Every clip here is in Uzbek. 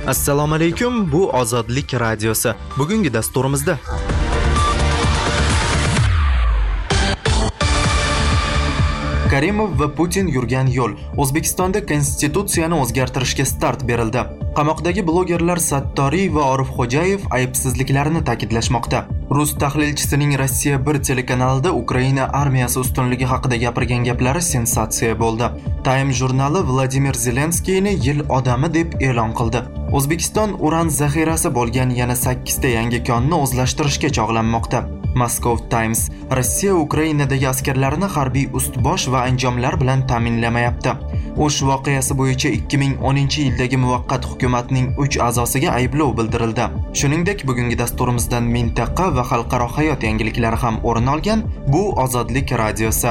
Assalomu alaykum, bu Ozodlik radiosi. Bugungi dasturimizda Karimov va Putin yurgan yo'l. O'zbekistonda konstitutsiyani o'zgartirishga start berildi. Qamoqdagi blogerlar Sattoriy va Orifxo'jayev aybsizliklarini ta'kidlashmoqda. Rus tahlilchisining Rossiya 1 telekanalida Ukraina armiyasi ustunligi haqida gapirgan gaplari sensatsiya bo'ldi. Time jurnali Vladimir Zelenskiyni yil odami deb e'lon qildi. O'zbekiston uran zaxirasi bo'lgan yana 8 ta yangi konni o'zlashtirishga chog'lanmoqda. Moscow Times: Rossiya Ukrainadagi askarlarini harbiy ust-bosh va anjomlar bilan ta'minlamayapti. O'sh voqeasi bo'yicha 2010-yildagi muvaqqat hukumatning 3 a'zosiga ayblov bildirildi. Shuningdek, bugungi dasturimizdan mintaqa va xalqaro hayot yangiliklari ham o'rin olgan. Bu Ozodlik radiosi.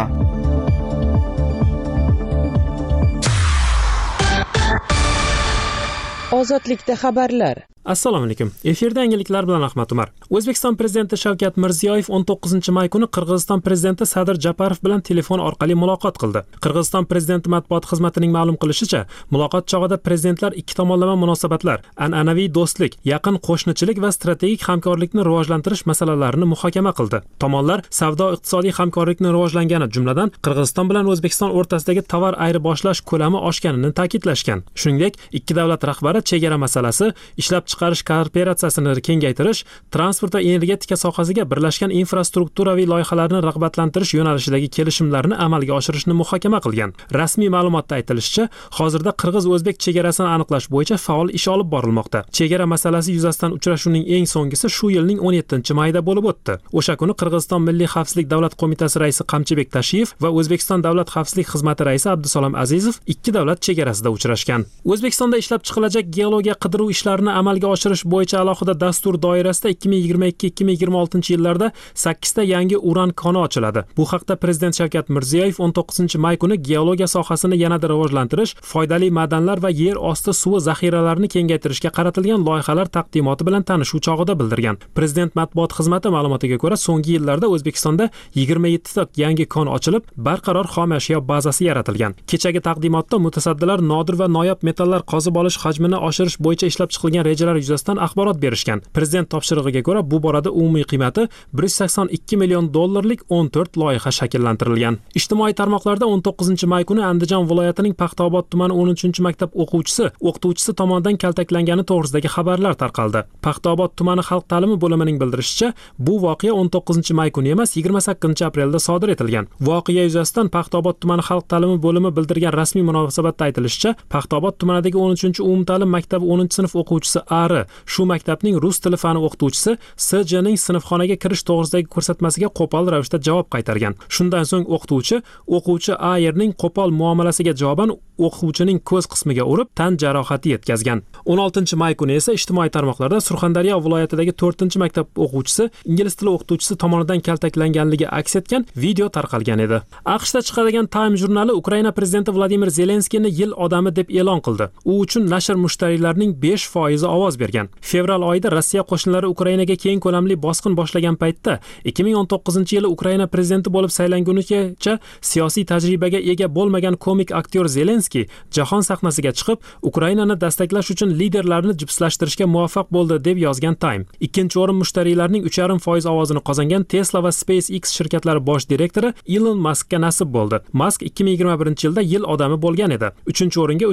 Ozodlikda xabarlar. Assalomu alaykum. Efirda yangiliklar bilan Ahmad Umar. O'zbekiston prezidenti Shavkat Mirziyoyev 19-may kuni Qirg'iziston prezidenti Sadir Japarov bilan telefon orqali muloqot qildi. Qirg'iziston prezidenti matbuot xizmatining ma'lum qilishicha, muloqot chog'ida prezidentlar ikki tomonlama munosabatlar, an'anaviy do'stlik, yaqin qo'shnichilik va strategik hamkorlikni rivojlantirish masalalarini muhokama qildi. Tomonlar savdo-iqtisodiy hamkorlikni rivojlangani, jumladan Qirg'iziston bilan O'zbekiston o'rtasidagi tovar ayirboshlash ko'lami oshganini ta'kidlashgan. Shuningdek, ikki davlat rahbari chegara masalasi, ishlab chiqarish kooperatsiyasini kengaytirish, transport va energetika sohasiga birlashgan infrastrukturaviy loyihalarni rag'batlantirish yo'nalishidagi kelishimlarni amalga oshirishni muhokama qilgan. Rasmiy ma'lumotda aytilishicha, hozirda qirg'iz-o'zbek chegarasini aniqlash bo'yicha faol ish olib borilmoqda. Chegara masalasi yuzasidan uchrashuvning eng so'nggisi shu yilning 17-mayida bo'lib o'tdi. O'sha kuni Qirg'iziston Milliy xavfsizlik davlat qo'mitasi raisi Qamchibek Tashiyev va O'zbekiston davlat xavfsizlik xizmati raisi Abdusalom Azizov ikki davlat chegarasida uchrashgan. O'zbekistonda ishlab chiqilajak geologiya qidiruv ishlarini amalga oshirish bo'yicha alohida dastur doirasida 2022-2026-yillarda 8 ta yangi uran koni ochiladi. Bu haqda Prezident Shavkat Mirziyoyev 19-may kuni geologiya sohasini yanada rivojlantirish, foydali madanlar va yer osti suvi zaxiralarini kengaytirishga qaratilgan loyihalar taqdimoti bilan tanishuv chog'ida bildirgan. Prezident matbuot xizmati ma'lumotiga ko'ra, so'nggi yillarda O'zbekistonda 27 ta yangi kon ochilib, barqaror xom ashyo bazasi yaratilgan. Kechagi taqdimotda mutasaddilar nodir va noyob metallar qozib olish hajmini oshirish bo'yicha ishlab chiqilgan rejalar yuzasidan axborot berishgan. Prezident topshirig'iga ko'ra, bu borada umumiy qiymati 182 million dollarlik 14 loyiha shakllantirilgan. Ijtimoiy tarmoqlarda 19-may kuni Andijon viloyatining Paxtaobod tumani 13-maktab o'qituvchisi tomonidan kaltaklangani to'g'risidagi xabarlar tarqaldi. Paxtaobod tumani xalq ta'limi bo'limining bildirishicha, bu voqea 19-may kuni emas, 28-aprelda sodir etilgan. Voqea yuzasidan Paxtaobod tumani xalq ta'limi bo'limi bildirgan rasmiy munosabatda aytilishicha, Paxtaobod tumanidagi 13-umumta'lim maktabi 10-sinf o'quvchisi shu maktabning rus tili fani o'qituvchisi S.J.ning sinfxonaga kirish to'g'risidagi ko'rsatmasiga qo'pol ravishda javob qaytargan. Shundan so'ng o'quvchi A.yerning qo'pol muomalasiga javoban o'quvchining ko'z qismiga urib, tan jarohati yetkazgan. 16-may kuni esa ijtimoiy tarmoqlarda Surxondaryo viloyatidagi 4-maktab o'quvchisi ingliz tili o'qituvchisi tomonidan kaltaklanganligi aks etgan video tarqalgan edi. AQShda chiqadigan Time jurnali Ukraina prezidenti Vladimir Zelenskiyni yil odami deb e'lon qildi. U uchun nashr mushtariylarining 5% ovoz bergan. Fevral oyida Rossiya qo'shinlari Ukrainaga keng ko'lamli bosqin boshlagan paytda 2019-yili Ukraina prezidenti bo'lib saylangunicha siyosiy tajribaga ega bo'lmagan komik aktyor Zelenskiy jahon sahnasiga chiqib, Ukrainani dastaklash uchun liderlarni jipslashtirishga muvaffaq bo'ldi deb yozgan Time. Ikkinchi o'rin mushtariylarning 3,5% ovozini qozongan Tesla va SpaceX shirkatlari bosh direktori Elon Muskga nasib bo'ldi. Musk 2021-yilda yil odami bo'lgan edi. 3-o'ringa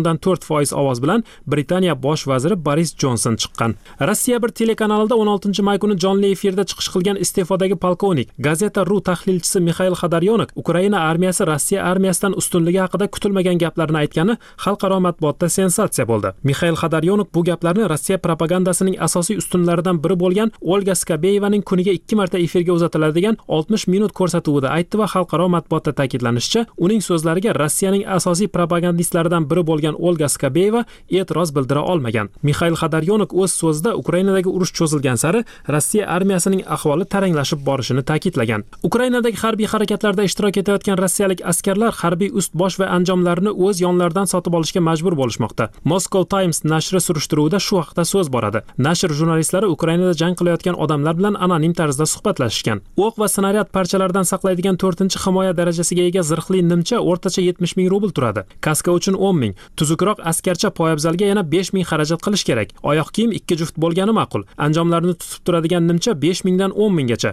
3,4% ovoz bilan Britaniya bosh vaziri Boris Johnson chiqqan. Rossiya 1 telekanalida 16-may kuni jonli efirda chiqish qilgan iste'fodagi polkovnik, Gazeta.ru tahlilchisi Mixail Xadaryonok Ukraina armiyasi Rossiya armiyasidan ustunligi haqida kutilmagan gaplarni aytgani xalqaro matbuotda sensatsiya bo'ldi. Mixail Xadaryonok bu gaplarni Rossiya propagandasining asosiy ustunlaridan biri bo'lgan Olga Skabeyevaning kuniga 2 marta efirga uzatiladigan 60 minut ko'rsatuvida aytdi va xalqaro matbuotda ta'kidlanishicha, uning so'zlariga Rossiyaning asosiy propagandistlaridan biri bo'lgan Olga Skabeyeva e'tiroz bildira olmagan. Mixail Mixail Xodorkovnik o'z so'zida Ukrainadagi urush cho'zilgan sari Rossiya armiyasining ahvoli taranglashib borishini ta'kidlagan. Ukrainadagi harbiy harakatlarda ishtirok etayotgan rossiyalik askarlar harbiy ust-bosh va anjomlarini o'z yonlaridan sotib olishga majbur bo'lishmoqda. Moscow Times nashri surishtiruvida shu haqda so'z boradi. Nashr jurnalistlari Ukrainada jang qilayotgan odamlar bilan anonim tarzda suhbatlashishgan. O'q va snaryad parchalaridan saqlaydigan 4-himoya darajasiga ega zirhli nimcha o'rtacha 70 ming rubl turadi. Kaska uchun 10 ming, tuzukroq askarcha poyabzalga yana 5 ming xarajat qilish kerak. Oyoq kiyim 2 juft bo'lgani ma'qul. Anjomlarni tutib turadigan nimcha 5 mingdan 10 minggacha.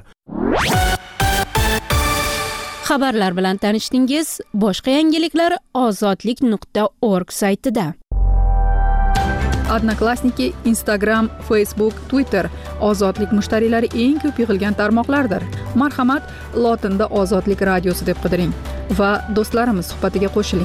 Xabarlar bilan tanishdingiz. Boshqa yangiliklar ozodlik.org saytida. Odnoklassniki, Instagram, Facebook, Twitter ozodlik mushtariylari eng ko'p yig'ilgan tarmoqlardir. Marhamat, lotinda Ozodlik radiosi deb qidiring va do'stlarimiz suhbatiga qo'shiling.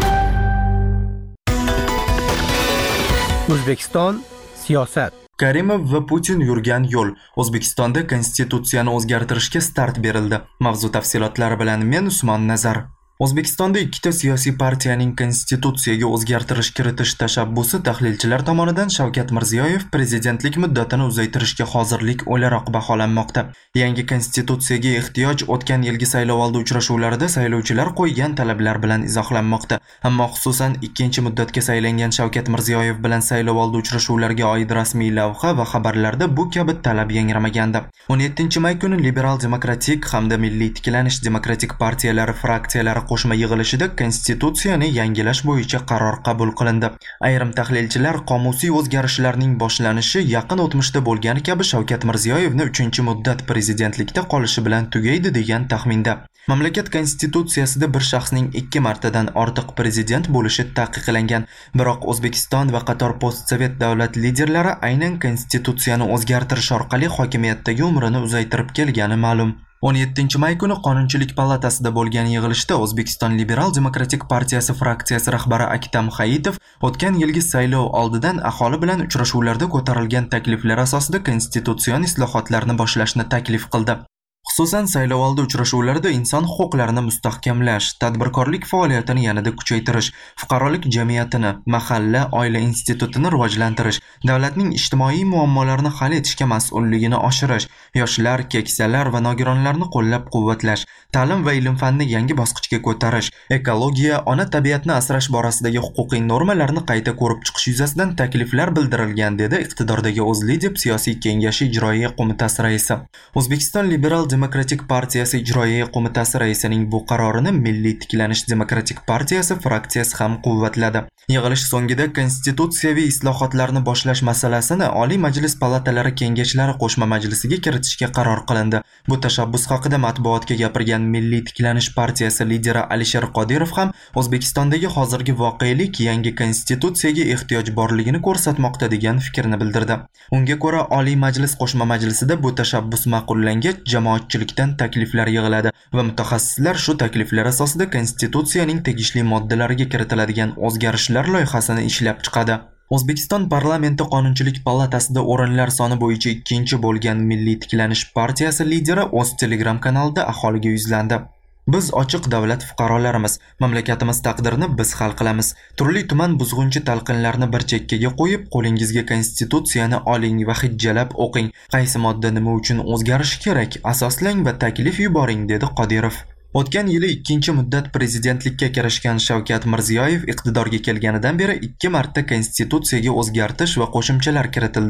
O'zbekiston siyosat. Karimov va Putin yurgan yo'l. O'zbekistonda konstitutsiyani o'zgartirishga start berildi. Mavzu tafsilotlari bilan men Usmon Nazar. O'zbekistonda ikkita siyosiy partiyaning konstitutsiyaga o'zgartirish kiritish tashabbusi tahlilchilar tomonidan Shavkat Mirziyoyev prezidentlik muddatini uzaytirishga hozirlik o'laroq baholanmoqda. Yangi konstitutsiyaga ehtiyoj o'tgan yilgi saylovoldi uchrashuvlarida saylovchilar qo'ygan talablar bilan izohlanmoqda. Ammo xususan ikkinchi muddatga saylangan Shavkat Mirziyoyev bilan saylovoldi uchrashuvlariga oid rasmiy lavha va xabarlarda bu kabi talab yangramagandi. 17-may kuni Liberal demokratik hamda Milliy tiklanish demokratik partiyalari fraksiyalari qo'shma yig'ilishida konstitutsiyani yangilash bo'yicha qaror qabul qilindi. Ayrim tahlilchilar qomusiy o'zgarishlarning boshlanishi yaqin o'tmishda bo'lgani kabi Shavkat Mirziyoyevni 3-muddat prezidentlikda qolishi bilan tugaydi degan taxminda. Mamlakat konstitutsiyasida bir shaxsning 2 martadan ortiq prezident bo'lishi taqiqlangan. Biroq O'zbekiston va qator postsovet davlat liderlari aynan konstitutsiyani o'zgartirish orqali hokimiyatdagi umrini uzaytirib kelgani ma'lum. 17-may kuni Qonunchilik palatasida bo'lgan yig'ilishda O'zbekiston Liberal demokratik partiyasi fraksiyasi rahbari Aktam Hayitov o'tgan yilgi saylov oldidan aholi bilan uchrashuvlarda ko'tarilgan takliflar asosida konstitutsion islohotlarni boshlashni taklif qildi. Xususan saylovoldi uchrashuvlarida inson huquqlarini mustahkamlash, tadbirkorlik faoliyatini yanada kuchaytirish, fuqarolik jamiyatini, mahalla, oila institutini rivojlantirish, davlatning ijtimoiy muammolarini hal etishga mas'ulligini oshirish, yoshlar, keksalar va nogironlarni qo'llab-quvvatlash, ta'lim va ilm-fanni yangi bosqichga ko'tarish, ekologiya, ona tabiatni asrash borasidagi huquqiy normalarni qayta ko'rib chiqish yuzasidan takliflar bildirilgan, dedi iqtidordagi O'zLidep siyosiy kengashi ijroiya qo'mitasi raisi. O'zbekiston Liberal demokratik partiyasi ijroiya qo'mitasi raisining bu qarorini Milliy tiklanish demokratik partiyasi fraksiyasi ham quvvatladi. Yig'ilish so'ngida konstitutsiyaviy islohotlarni boshlash masalasini Oliy Majlis palatalari kengashlari qo'shma majlisiga kiritishga qaror qilindi. Bu tashabbus haqida matbuotga gapirgan Milliy tiklanish partiyasi lideri Alisher Qodirov ham O'zbekistondagi hozirgi voqelik yangi konstitutsiyaga ehtiyoj borligini ko'rsatmoqda degan fikrni bildirdi. Unga ko'ra Oliy Majlis qo'shma majlisida bu tashabbus ma'qullangach jamoatchilikdan takliflar yig'iladi va mutaxassislar shu takliflar asosida konstitutsiyaning tegishli moddalariga kiritiladigan o'zgarishlar loyihasini ishlab chiqadi. O'zbekiston parlamenti Qonunchilik palatasida o'rinlar soni bo'yicha 2-chi bo'lgan Milliy tiklanish partiyasi lideri o'z Telegram kanalida aholiga yuzlandi. Biz ochiq davlat fuqarolarimiz, mamlakatimiz taqdirini biz hal qilamiz. Turli-tuman buzg'unchi talqinlarni bir chekkaga qo'yib, qo'lingizga konstitutsiyani oling va hijjalab o'qing. Qaysi modda nima uchun o'zgarishi kerak, asoslang va taklif yuboring, dedi Qodirov. O'tgan yili 2-muddat prezidentlikka kirishgan Shavkat Mirziyoyev iqtidorga kelganidan beri 2 marta konstitutsiyaga o'zgartish va qo'shimchalar kiritildi.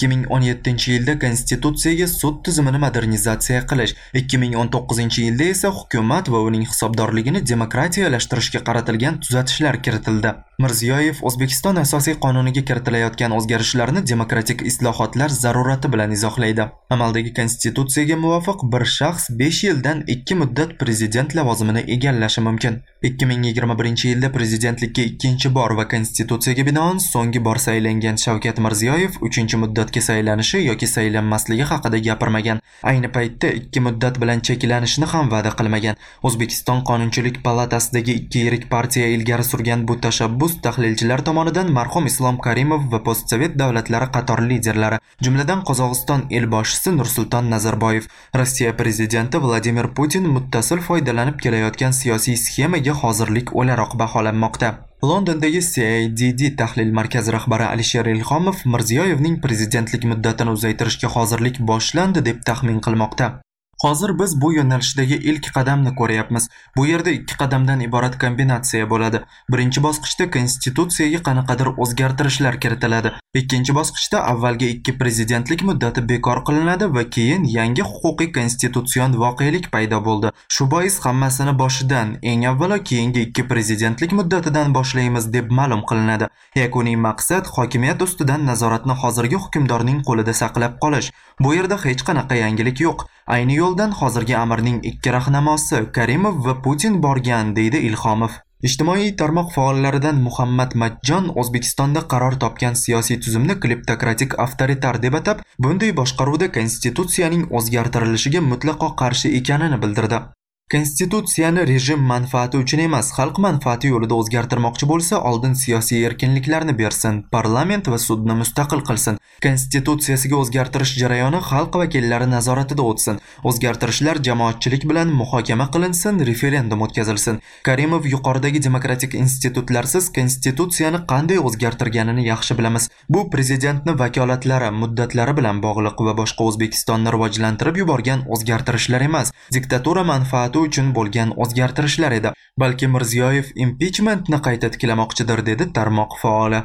2017-yilda konstitutsiyaga sud tizimini modernizatsiya qilish, 2019-yilda esa hukumat va uning hisobdorligini demokratiyalashtirishga qaratilgan tuzatishlar kiritildi. Mirziyoyev O'zbekiston asosiy qonuniga kiritilayotgan o'zgarishlarni demokratik islohotlar zarurati bilan izohlaydi. Amaldagi konstitutsiyaga muvofiq bir shaxs 5 yildan 2 muddat prezident lavozimini egallashi mumkin. 2021-yilda prezidentlikka 2-chi bor va konstitutsiyaga binoan so'nggi bor saylangan Shavkat Mirziyoyev 3-muddatga saylanishi yoki saylanmasligi haqida gapirmagan. Ayni paytda 2 muddat bilan cheklanishni ham va'da qilmagan. O'zbekiston Qonunchilik palatasidagi 2 yirik partiya ilgari surgan bu tashabbus tahlilchilar tomonidan marhum Islom Karimov va postsovet davlatlari qator liderlari, jumladan Qozog'iston elboshisi Nursulton Nazarboyev, Rossiya prezidenti Vladimir Putin muttasil foydalanib kelayotgan siyosiy sxemaga hozirlik o'laroq baholanmoqda. Londondagi CIDD tahlil markazi rahbari Alisher Ilhomov Mirziyoyevning prezidentlik muddatini uzaytirishga hozirlik boshlandi deb taxmin qilmoqda. Hozir biz bu yo'nalishdagi ilk qadamni ko'ryapmiz. Bu yerda 2 qadamdan iborat kombinatsiya bo'ladi. Birinchi bosqichda konstitutsiyaga qanaqadir o'zgartirishlar kiritiladi. Ikkinchi bosqichda avvalgi 2 prezidentlik muddati bekor qilinadi va keyin yangi huquqiy konstitutsion voqelik paydo bo'ldi. Shu bois hammasini boshidan, eng avvalo keyingi 2 prezidentlik muddatidan boshlaymiz deb ma'lum qilinadi. Yakuniy maqsad hokimiyat ustidan nazoratni hozirgi hukmdorning qo'lida saqlab qolish. Bu yerda hech qanaqa yangilik yo'q. Ayni yo'ldan hozirgi amirning 2 rahnamosi Karimov va Putin borgan, deydi Ilhomov. Ijtimoiy tarmoq faollaridan Muhammad Majjon O'zbekistonda qaror topgan siyosiy tuzumni kleptokratik avtoritar deb atab, bunday boshqaruvda konstitutsiyaning o'zgartirilishiga mutlaqo qarshi ekanini bildirdi. Konstitutsiyani rejim manfaati uchun emas, xalq manfaati yo'lida o'zgartirmoqchi bo'lsa, oldin siyosiy erkinliklarni bersin, parlament va sudni mustaqil qilsin. Konstitutsiyasiga o'zgartirish jarayoni xalq vakillari nazoratida o'tsin. O'zgartirishlar jamoatchilik bilan muhokama qilinsin, referendum o'tkazilsin. Karimov yuqoridagi demokratik institutlarsiz konstitutsiyani qanday o'zgartirganini yaxshi bilamiz. Bu prezidentni vakolatlari, muddatlari bilan bog'liq va boshqa O'zbekistonni rivojlantirib yuborgan o'zgartirishlar emas. Diktatura manfaati uchun bo'lgan o'zgartirishlar edi. Balki Mirziyoyev impichmentni qayta tiklamoqchidir, dedi tarmoq faoli.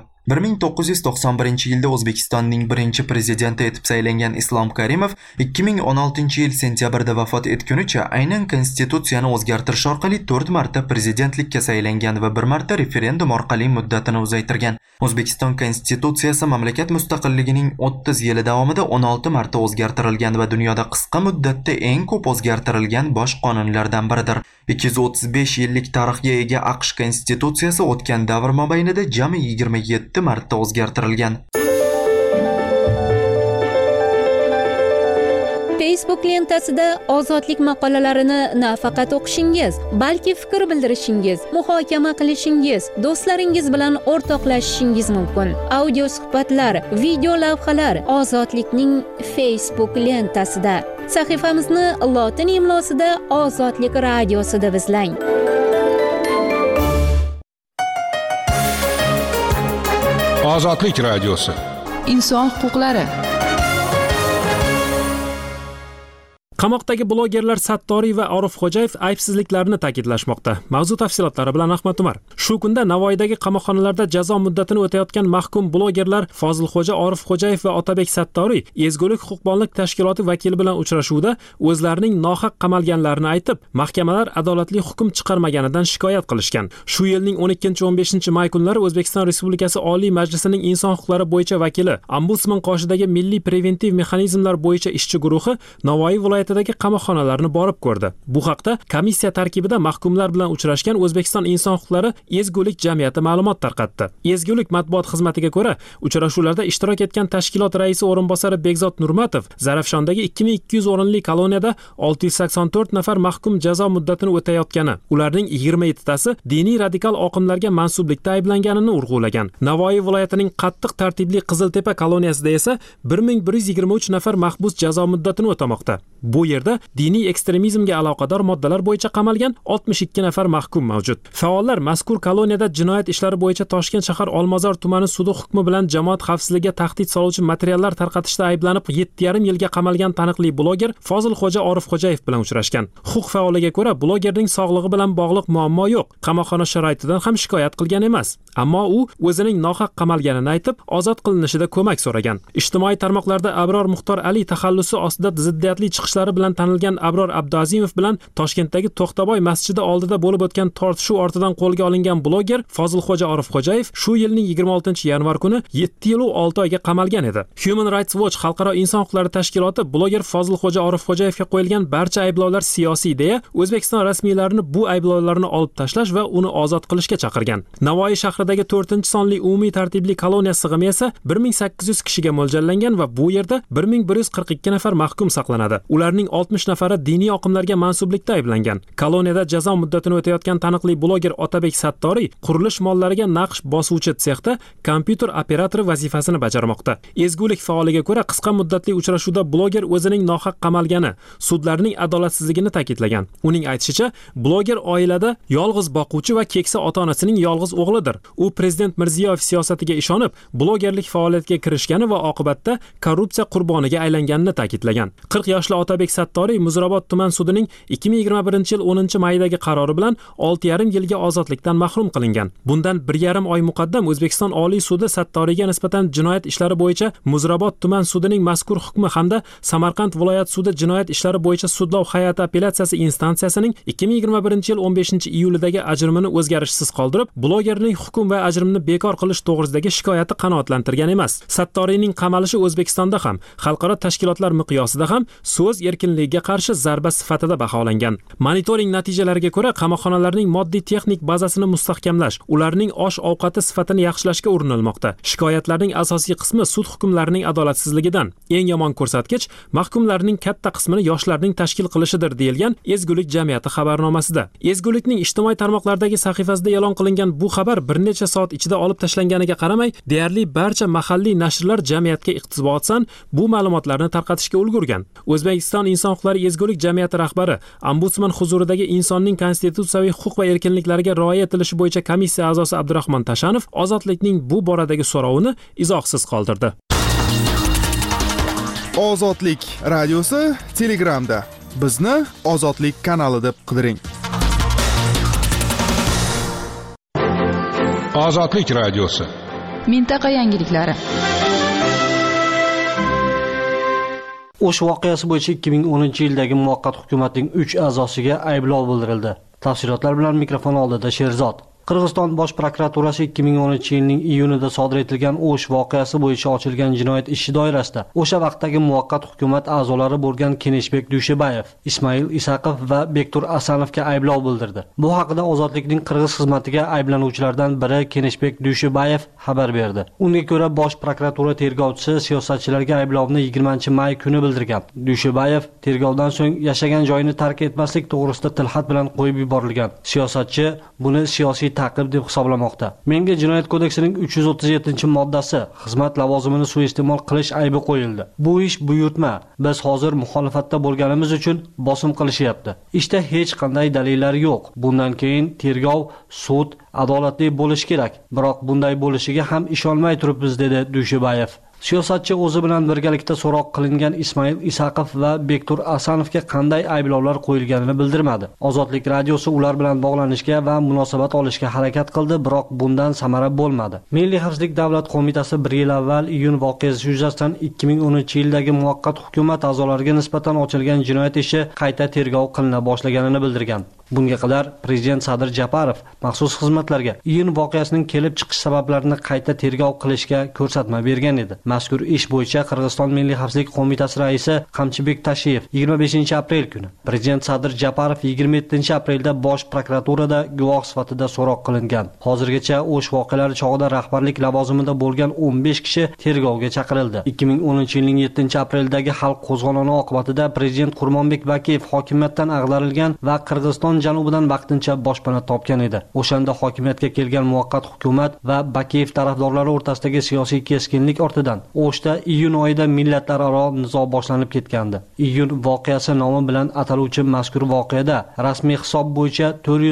1991-yilda O'zbekistonning birinchi prezidenti etib saylangan Islom Karimov 2016-yil sentyabrda vafot etgunicha aynan konstitutsiyani o'zgartirish orqali 4 marta prezidentlikka saylangan va 1 marta referendum orqali muddatini uzaytirgan. O'zbekiston konstitutsiyasi mamlakat mustaqilligining 30 yili davomida 16 marta o'zgartirilgan va dunyoda qisqa muddatda eng ko'p o'zgartirilgan bosh qonunlardan biridir. 235 yillik tarixga ega AQSh konstitutsiyasi o'tgan davr mobaynida jami 27 marta o'zgartirilgan. Facebook lentasida ozodlik maqolalarini nafaqat o'qishingiz, balki fikr bildirishingiz, muhokama qilishingiz, do'stlaringiz bilan o'rtoqlashishingiz mumkin. Audio suhbatlar, video lavhalar Ozodlikning Facebook lentasida. Sahifamizni lotin imlosida Ozodlik radiosida izlang. Ozodlik radiosi. Inson huquqlari. Qamoqdagi blogerlar Sattoriy va Orifxo'jayev aybsizliklarini ta'kidlashmoqda. Mavzu tafsilotlari bilan Ahmad Umar. Shu kunda Navoiydagi qamoqxonalarda jazo muddatini o'tayotgan mahkum blogerlar Fozilxo'ja Orifxo'jayev va Otabek Sattoriy Ezgulik huquqbonlik tashkiloti vakili bilan uchrashuvda o'zlarining nohaq qamalganlarini aytib, mahkamalar adolatli hukm chiqarmaganidan shikoyat qilishgan. Shu yilning 12-15 may kunlari O'zbekiston Respublikasi Oliy Majlisining inson huquqlari bo'yicha vakili, ombudsman qoshidagi Milliy preventiv mexanizmlar bo'yicha ishchi guruhi Navoiy viloyati qamoqxonalarni borib ko'rdi. Bu haqda komissiya tarkibida mahkumlar bilan uchrashgan O'zbekiston inson huquqlari ezgulik jamiyati ma'lumot tarqatdi. Ezgulik matbuot xizmatiga ko'ra, uchrashuvlarda ishtirok etgan tashkilot raisi o'rinbosari Begzod Nurmatov Zarafshondagi 2200 o'rinli koloniyada 684 nafar mahkum jazo muddatini o'tayotgani, ularning 27 tasi diniy radikal oqimlarga mansublikda ayblanganini urg'ulagan. Navoiy viloyatining qattiq tartibli Qiziltepa koloniyasida esa 1123 nafar mahbus jazo muddatini o'tamoqda. Bu yerda diniy ekstremizmga aloqador moddalar bo'yicha qamalgan 62 nafar mahkum mavjud. Faollar mazkur koloniyada jinoyat ishlari bo'yicha Toshkent shahar Olmazor tumani sudi hukmi bilan jamoat xavfsizligiga tahdid soluvchi materiallar tarqatishda ayblanib 7,5 yilga qamalgan taniqli bloger Fozilxo'ja Orifxo'jayev bilan uchrashgan. Huquq faoliga ko'ra, blogerning sog'lig'i bilan bog'liq muammo yo'q. Qamoqxona sharoitidan ham shikoyat qilgan emas. Ammo u o'zining nohaq qamalganini aytib, ozod qilinishida ko'mak so'ragan. Ijtimoiy tarmoqlarda Abror Muxtor Ali taxallusi ostida ziddiyatli chiqishlari bilan tanilgan Abror Abduazimov bilan Toshkentdagi To'xtaboy masjidi oldida bo'lib o'tgan tortishuv ortidan qo'lga olingan bloger Fozilxo'ja Orifxo'jayev shu yilning 26-yanvar kuni 7 yil va 6 oyga qamalgan edi. Human Rights Watch xalqaro inson huquqlari tashkiloti bloger Fozilxo'ja Orifxo'jayevga qo'yilgan barcha ayblovlar siyosiy deya O'zbekiston rasmiylarini bu ayblovlarni olib tashlash va uni ozod qilishga chaqirgan. Navoiy shahri Damashqdagi 4-sonli umumiy tartibli koloniya sig'imi esa 1800 kishiga mo'ljallangan va bu yerda 1142 nafar mahkum saqlanadi. Ularning 60 nafari diniy oqimlarga mansublikda ayblangan. Koloniyada jazo muddatini o'tayotgan taniqli bloger Otabek Sattoriy qurilish mollariga naqsh bosuvchi sexda kompyuter operatori vazifasini bajarmoqda. Ezgulik faoliga ko'ra, qisqa muddatli uchrashuvda bloger o'zining nohaq qamalgani, sudlarning adolatsizligini ta'kidlagan. Uning aytishicha, bloger oilada yolg'iz boquvchi va keksa ota-onasining yolg'iz o'g'lidir. U prezident Mirziyoyev siyosatiga ishonib, blogerlik faoliyatiga kirishgani va oqibatda korrupsiya qurboniga aylanganini ta'kidlagan. 40 yoshli Otabek Sattoriy Muzrabot tuman sudining 2021-yil 10-maydagi qarori bilan 6,5 yilga ozodlikdan mahrum qilingan. Bundan 1,5 oy muqaddam O'zbekiston Oliy sudi Sattoriyga nisbatan jinoyat ishlari bo'yicha Muzrabot tuman sudining mazkur hukmi hamda Samarqand viloyat sudi jinoyat ishlari bo'yicha sudlov hay'ati apellyatsiyasi instansiyasining 2021-yil 15-iyulidagi ajrimini o'zgarishsiz qoldirib, blogerning hukm va ajrimni bekor qilish to'g'risidagi shikoyati qanoatlantirgan emas. Sattoriyning qamalishi O'zbekistonda ham, xalqaro tashkilotlar miqyosida ham so'z erkinligiga qarshi zarba sifatida baholangan. Monitoring natijalariga ko'ra, qamoqxonalarning moddiy texnik bazasini mustahkamlash, ularning osh-ovqati sifatini yaxshilashga urinilmoqda. Shikoyatlarning asosiy qismi sud hukmlarining adolatsizligidan. Eng yomon ko'rsatkich mahkumlarning katta qismini yoshlarning tashkil qilishidir deyilgan Ezgulik jamiyati xabarnomasida. Ezgulikning ijtimoiy tarmoqlardagi sahifasida e'lon qilingan bu xabar bir necha soat ichida olib tashlanganiga qaramay, deyarli barcha mahalliy nashrlar jamiyatga iqtibosdan bu ma'lumotlarni tarqatishga ulgurgan. O'zbekiston Inson huquqlari ezgulik jamiyati rahbari, ombudsman huzuridagi insonning konstitutsiyaviy huquq va erkinliklariga rioya etilishi bo'yicha komissiya a'zosi Abdurahmon Tashanov ozodlikning bu boradagi so'rovini izohsiz qoldirdi. Ozodlik radiosi Telegramda. Bizni Ozodlik kanali deb qidiring. Ozodlik radiosi. Mintaqa yangiliklari. O'sh voqeasi bo'yicha 2010-yildagi muvaqqat hukumatning 3 a'zosiga ayblov bildirildi. Tafsilotlar bilan mikrofon oldida Sherzod. Qirg'iziston Bosh prokuraturasi 2010-yilning iyunida sodir etilgan O'sh voqeasi bo'yicha ochilgan jinoyat ishi doirasida o'sha vaqtdagi muvaqqat hukumat a'zolari bo'lgan Keneshbek Dushibayev, Ismoil Isaqov va Bektur Asanovga ayblov bildirdi. Bu haqida Ozodlikning qirg'iz xizmatiga ayblanuvchilardan biri Keneshbek Dushibayev xabar berdi. Unga ko'ra, Bosh prokuratura tergovchisi siyosatchilarga ayblovni 20-may kuni bildirgan. Dushibayev tergovdan so'ng yashagan joyini tark etmaslik to'g'risida tilxat bilan qo'yib yuborilgan. Siyosatchi buni siyosiy ta'qib deb hisoblamoqda. Menga Jinoyat kodeksining 337-moddasi xizmat lavozimini suiiste'mol qilish aybi qo'yildi. Bu ish buyurtma. Biz hozir muxolifatda bo'lganimiz uchun bosim qilishyapti. Ishda hech qanday dalillar yo'q. Bundan keyin tergov, sud adolatli bo'lishi kerak. Biroq bunday bo'lishiga ham ishonmay turibmiz, dedi Dushibayev. Siyosatchi o'zi bilan birgalikda so'roq qilingan Ismoil Isaqov va Bektur Asanovga qanday ayblovlar qo'yilganini bildirmadi. Ozodlik radiosi ular bilan bog'lanishga va munosabat olishga harakat qildi, biroq bundan samara bo'lmadi. Milliy xavfsizlik davlat qo'mitasi 1 yil avval iyun voqeasi yuzasidan 2010-yildagi muvaqqat hukumat a'zolariga nisbatan ochilgan jinoyat ishi qayta tergov qilina boshlaganini bildirgan. Bunga qadar Prezident Sadir Japarov maxsus xizmatlarga iyun voqeasining kelib chiqish sabablarini qayta tergov qilishga ko'rsatma bergan edi. Mazkur ish bo'yicha Qirg'iziston Milliy xavfsizlik qo'mitasi raisi Qamchibek Tashiyev 25-aprel kuni, Prezident Sadir Japarov 27-aprelda Bosh prokuraturada guvoh sifatida so'roq qilingan. Hozirgacha O'sh voqealari chog'ida rahbarlik lavozimida bo'lgan 15 kishi tergovga chaqirildi. 2010-yilning 7-apreldagi xalq qo'zg'oloni oqibatida Prezident Qurmonbek Bakiyev hokimiyatdan ag'darilgan va Qirg'iziston janubidan vaqtincha boshpana topgan edi. O'shanda hokimiyatga kelgan muvaqqat hukumat va Bakiyev tarafdorlari o'rtasidagi siyosiy keskinlik ortidan O'shda iyun oyida millatlararo nizo boshlanib ketgandi. Iyun voqeasi nomi bilan ataluvchi mazkur voqeada rasmiy hisob bo'yicha